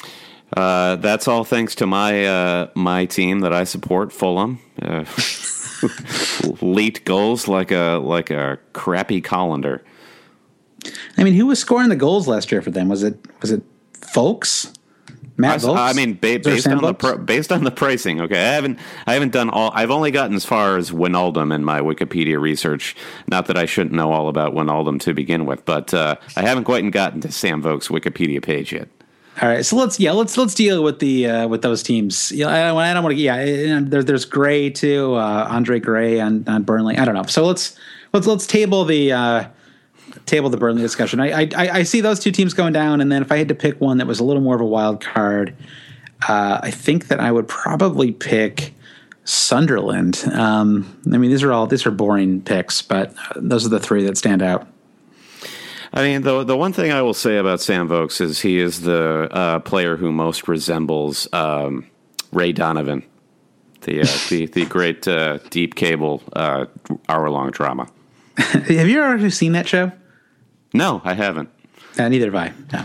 Uh, that's all thanks to my uh, my team that I support, Fulham. Uh, Late goals like a like a crappy colander. I mean, who was scoring the goals last year for them? Was it was it Folks? Matt Volks? I mean, ba- based on the pr- based on the pricing. Okay, I haven't I haven't done all. I've only gotten as far as Wijnaldum in my Wikipedia research. Not that I shouldn't know all about Wijnaldum to begin with, but uh, I haven't quite gotten to Sam Vokes' Wikipedia page yet. All right, so let's yeah let's let's deal with the uh, with those teams. Yeah, I don't, I don't want to. Yeah, there, there's Gray too, uh, Andre Gray on, on Burnley. I don't know. So let's let's let's table the. Uh, Table the Burnley discussion. I, I I see those two teams going down, and then if I had to pick one that was a little more of a wild card, uh, I think that I would probably pick Sunderland. Um, I mean, these are all these are boring picks, but those are the three that stand out. I mean, the the one thing I will say about Sam Vokes is he is the uh, player who most resembles um, Ray Donovan, the uh, the the great uh, deep cable uh, hour long drama. Have you ever seen that show? No, I haven't. Uh, neither have I. No.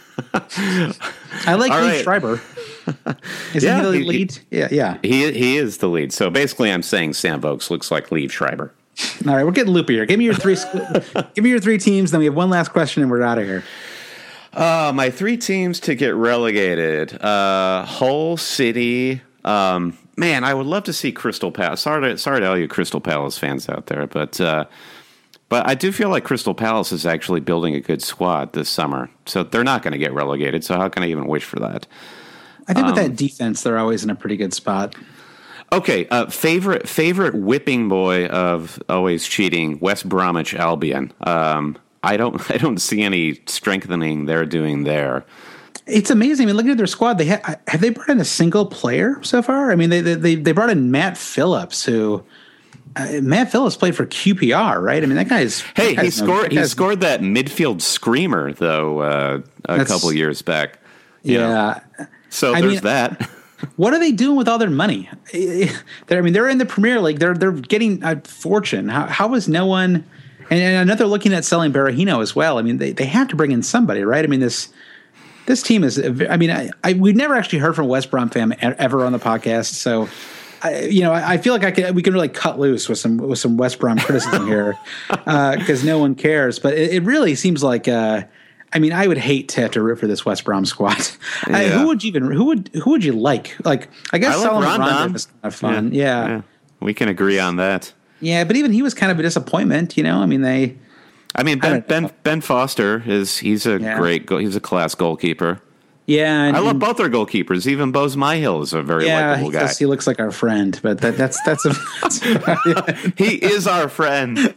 I like All Lee right. Schreiber. Isn't Yeah, he the he- lead? yeah, yeah. He he is the lead. So basically, I'm saying Sam Vokes looks like Liev Schreiber. All right, we're getting loopy here. Give me your three. give me your three teams. Then we have one last question, and we're out of here. Uh, my three teams to get relegated: uh, Hull City. Um, man, I would love to see Crystal Palace. Sorry to sorry to all you Crystal Palace fans out there, but uh, but I do feel like Crystal Palace is actually building a good squad this summer. So they're not going to get relegated. So how can I even wish for that? I think with that defense, they're always in a pretty good spot. Okay, uh, favorite favorite whipping boy of always cheating, West Bromwich Albion. Um, I don't I don't see any strengthening they're doing there. It's amazing. I mean, looking at their squad, they ha- have they brought in a single player so far? I mean, they they they brought in Matt Phillips, who uh, Matt Phillips played for Q P R, right? I mean, that guy's Hey, that he guy's no- scored that he guy's- scored that midfield screamer though uh, a That's- couple years back. You know? Yeah. So I there's mean, that. What are they doing with all their money? They're, I mean, they're in the Premier League. They're they're getting a fortune. How how is no one? And, and I know they're looking at selling Berahino as well. I mean, they, they have to bring in somebody, right? I mean, this this team is. I mean, I, I we've never actually heard from a West Brom fan ever on the podcast, so. I, you know, I, I feel like I can. We can really cut loose with some with some West Brom criticism here because uh, no one cares. But it, it really seems like. Uh, I mean, I would hate to have to root for this West Brom squad. Yeah. I, who would you even? Who would? Who would you like? Like, I guess I like Solomon Rondon. Rondon was kind of fun. Yeah. Yeah. yeah, we can agree on that. yeah, but even he was kind of a disappointment. You know, I mean, they. I mean, I Ben don't Ben, know. ben Foster is he's a Yeah. great goal, he's a class goalkeeper. Yeah, and, I love and- both their goalkeepers. Even Bose Myhill is a very Yeah, likable he, guy. does- he looks like our friend, but that, that's that's a. That's He is our friend.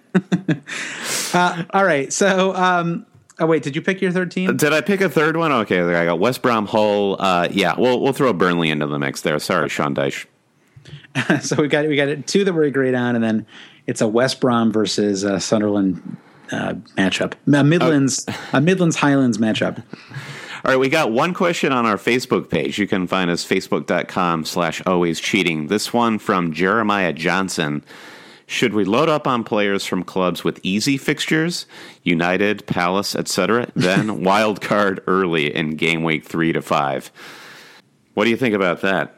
uh, all right, so. Um, oh wait, did you pick your third team? Did I pick a third one? Okay, I got West Brom, Hull. Uh, yeah, we'll we'll throw Burnley into the mix there. Sorry, Sean Dyche. so we got we got two that we're agreed on, and then it's a West Brom versus uh, Sunderland uh, matchup, a Midlands a Midlands Highlands matchup. All right, we got one question on our Facebook page. You can find us facebook.com slash always cheating. This one from Jeremiah Johnson. Should we load up on players from clubs with easy fixtures, United, Palace, et cetera, then wild card early in game week three to five? What do you think about that?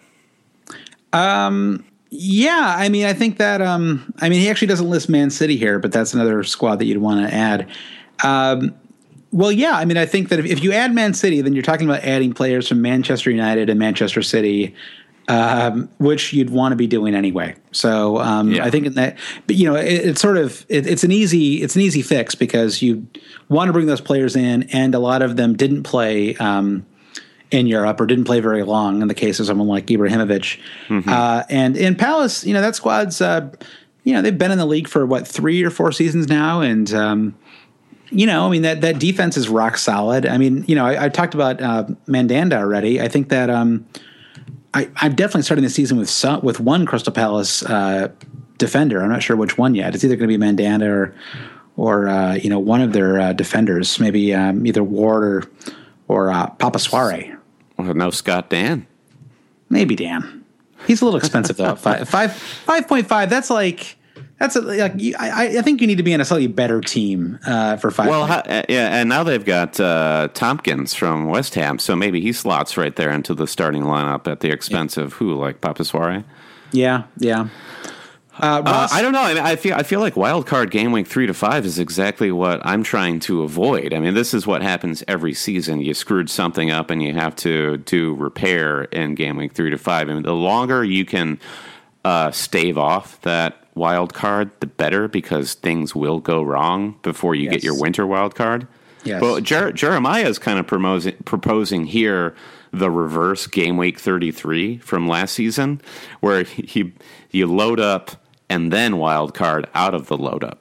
Yeah, I mean, I think that. Um, I mean, he actually doesn't list Man City here, but that's another squad that you'd want to add. Um, well, yeah, I mean, I think that if, if you add Man City, then you're talking about adding players from Manchester United and Manchester City, um, which you'd want to be doing anyway. So um, Yeah. I think in that, but you know, it, it's sort of it, it's an easy it's an easy fix because you want to bring those players in, and a lot of them didn't play. Um, in Europe or didn't play very long in the case of someone like Ibrahimovic. Mm-hmm. Uh, and in Palace, you know, that squad's, uh, you know, they've been in the league for what, three or four seasons now. And, um, you know, I mean, that, that defense is rock solid. I mean, you know, I, I talked about uh, Mandanda already. I think that um, I, I'm definitely starting the season with some, with one Crystal Palace uh, defender. I'm not sure which one yet. It's either going to be Mandanda or, or uh, you know, one of their uh, defenders, maybe um, either Ward or, or uh, Papa Soare. Well, no Scott Dan. Maybe Dan. He's a little expensive though. Five five five point five. That's like that's a, like you, I I think you need to be in a slightly better team uh, for five. Well, ha- yeah, and now they've got uh, Tompkins from West Ham, so maybe he slots right there into the starting lineup at the expense of who, like Papa Soare? yeah, yeah. Uh, uh, I don't know. I mean, I feel I feel like wild card game week three to five is exactly what I'm trying to avoid. I mean, this is what happens every season. You screwed something up, and you have to do repair in game week three to five. I mean, the longer you can uh, stave off that wild card, the better, because things will go wrong before you yes. get your winter wild card. Yes. Well, Jer- Jeremiah is kind of proposing, proposing here the reverse game week thirty-three from last season, where he you load up and then wild card out of the load up.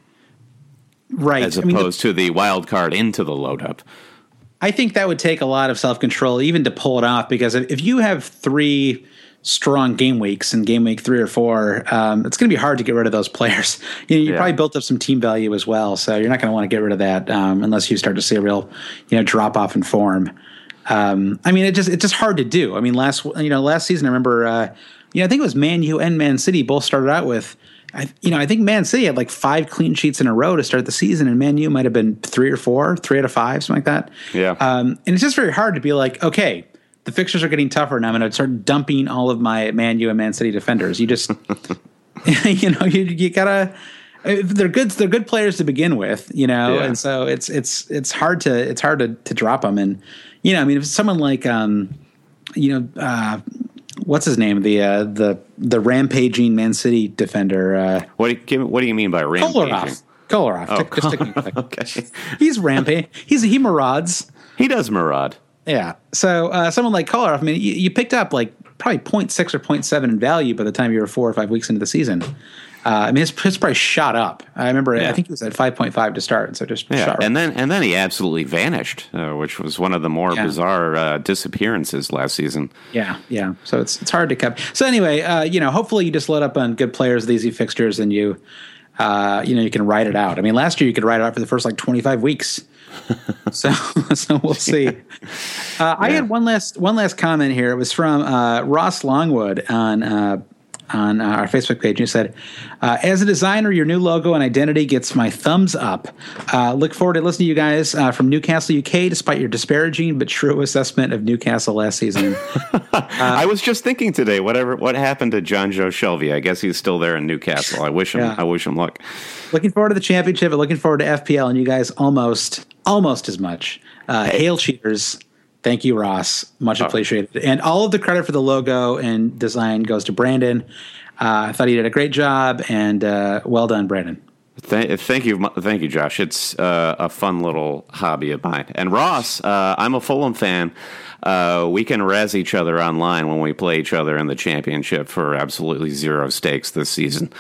Right. As opposed I mean, the, to the wild card into the load up. I think that would take a lot of self-control even to pull it off, because if you have three strong game weeks in game week three or four, um, it's going to be hard to get rid of those players. You know, you yeah. probably built up some team value as well, so you're not going to want to get rid of that um, unless you start to see a real, you know, drop off in form. Um, I mean, it just it's just hard to do. I mean, last you know last season, I remember, uh, you know, I think it was Man U and Man City both started out with, I, you know, I think Man City had like five clean sheets in a row to start the season, and Man U might have been three or four, three out of five, something like that. Yeah. Um, and it's just very hard to be like, okay, the fixtures are getting tougher, and I'm going to start dumping all of my Man U and Man City defenders. You just, you know, you you gotta. They're good. They're good players to begin with, you know, yeah. and so it's it's it's hard to it's hard to, to drop them. And you know, I mean, if someone like, um, you know, uh, what's his name, the uh, the the rampaging Man City defender. Uh, what do you, what do you mean by rampaging? Kolarov. Kolarov. Oh, Just Kol- okay. He's rampant. He's he marauds. He does maraud. Yeah. So uh, someone like Kolarov, I mean, you, you picked up like probably zero point six or zero point seven in value by the time you were four or five weeks into the season. Uh, I mean, his, his price shot up. I remember, yeah. I think he was at five point five to start, so just yeah. shot right. And then and then he absolutely vanished, uh, which was one of the more yeah. bizarre uh, disappearances last season. Yeah, yeah. So it's it's hard to cap. So anyway, uh, you know, hopefully you just load up on good players with easy fixtures, and you, uh, you know, you can ride it out. I mean, last year you could ride it out for the first like twenty-five weeks. so so we'll see. Uh, yeah. I had one last one last comment here. It was from uh, Ross Longwood on. Uh, on uh, our Facebook page. You said, uh, as a designer, your new logo and identity gets my thumbs up. Uh, look forward to listening to you guys uh, from Newcastle, U K, despite your disparaging but true assessment of Newcastle last season. uh, I was just thinking today, whatever what happened to John Joe Shelby? I guess he's still there in Newcastle. I wish him. Yeah. I wish him luck. Looking forward to the championship, and looking forward to F P L, and you guys almost, almost as much. Uh, hey. Hail cheaters. Thank you, Ross. Much appreciated. Oh. And all of the credit for the logo and design goes to Brandon. Uh, I thought he did a great job, and uh, well done, Brandon. Thank, thank you, thank you, Josh. It's uh, a fun little hobby of mine. And Ross, uh, I'm a Fulham fan. Uh, we can razz each other online when we play each other in the championship for absolutely zero stakes this season.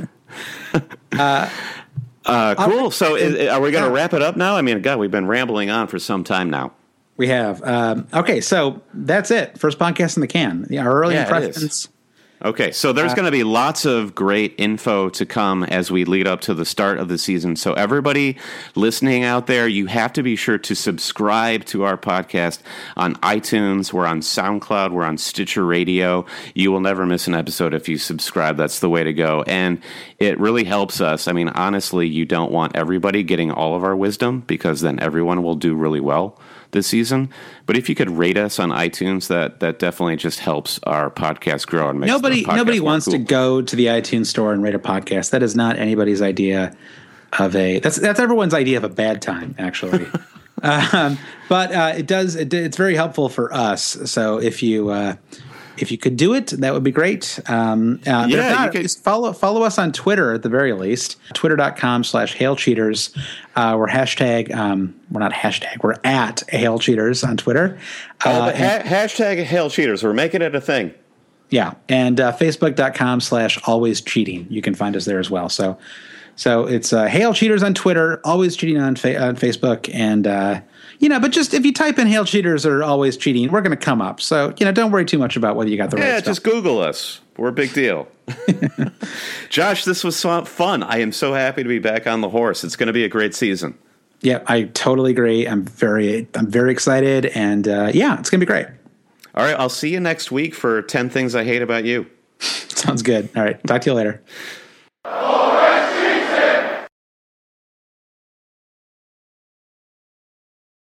uh, uh, cool. So, is, are we going to wrap it up now? I mean, God, we've been rambling on for some time now. We have. Um, okay, so that's it. First podcast in the can. Our early yeah, impressions. Okay, so there's uh, going to be lots of great info to come as we lead up to the start of the season. So everybody listening out there, you have to be sure to subscribe to our podcast on iTunes. We're on SoundCloud. We're on Stitcher Radio. You will never miss an episode if you subscribe. That's the way to go. And it really helps us. I mean, honestly, you don't want everybody getting all of our wisdom, because then everyone will do really well this season. But if you could rate us on iTunes, that that definitely just helps our podcast grow and makes nobody the podcast nobody more wants cool. to go to the iTunes store and rate a podcast. That is not anybody's idea of a that's that's everyone's idea of a bad time, actually. um, but uh, it does it, it's very helpful for us. So if you uh, if you could do it, that would be great. Um, uh, yeah, if not, you just follow follow us on Twitter at the very least. Twitter.com slash Hail Cheaters. Uh, we're hashtag, um, we're not hashtag, we're at Hail Cheaters on Twitter. Uh, uh, ha- hashtag Hail Cheaters. We're making it a thing. Yeah. And uh, Facebook.com slash Always Cheating. You can find us there as well. So so it's uh, Hail Cheaters on Twitter, Always Cheating on, fa- on Facebook. And, uh, you know, but just if you type in Hail Cheaters or Always Cheating, we're going to come up. So, you know, don't worry too much about whether you got the yeah, right Yeah, stuff. just Google us. We're a big deal. Josh, this was so fun. I am so happy to be back on the horse. It's going to be a great season. Yeah, I totally agree. I'm very, I'm very excited. And, uh, yeah, it's going to be great. All right, I'll see you next week for ten Things I Hate About You. Sounds good. All right, talk to you later.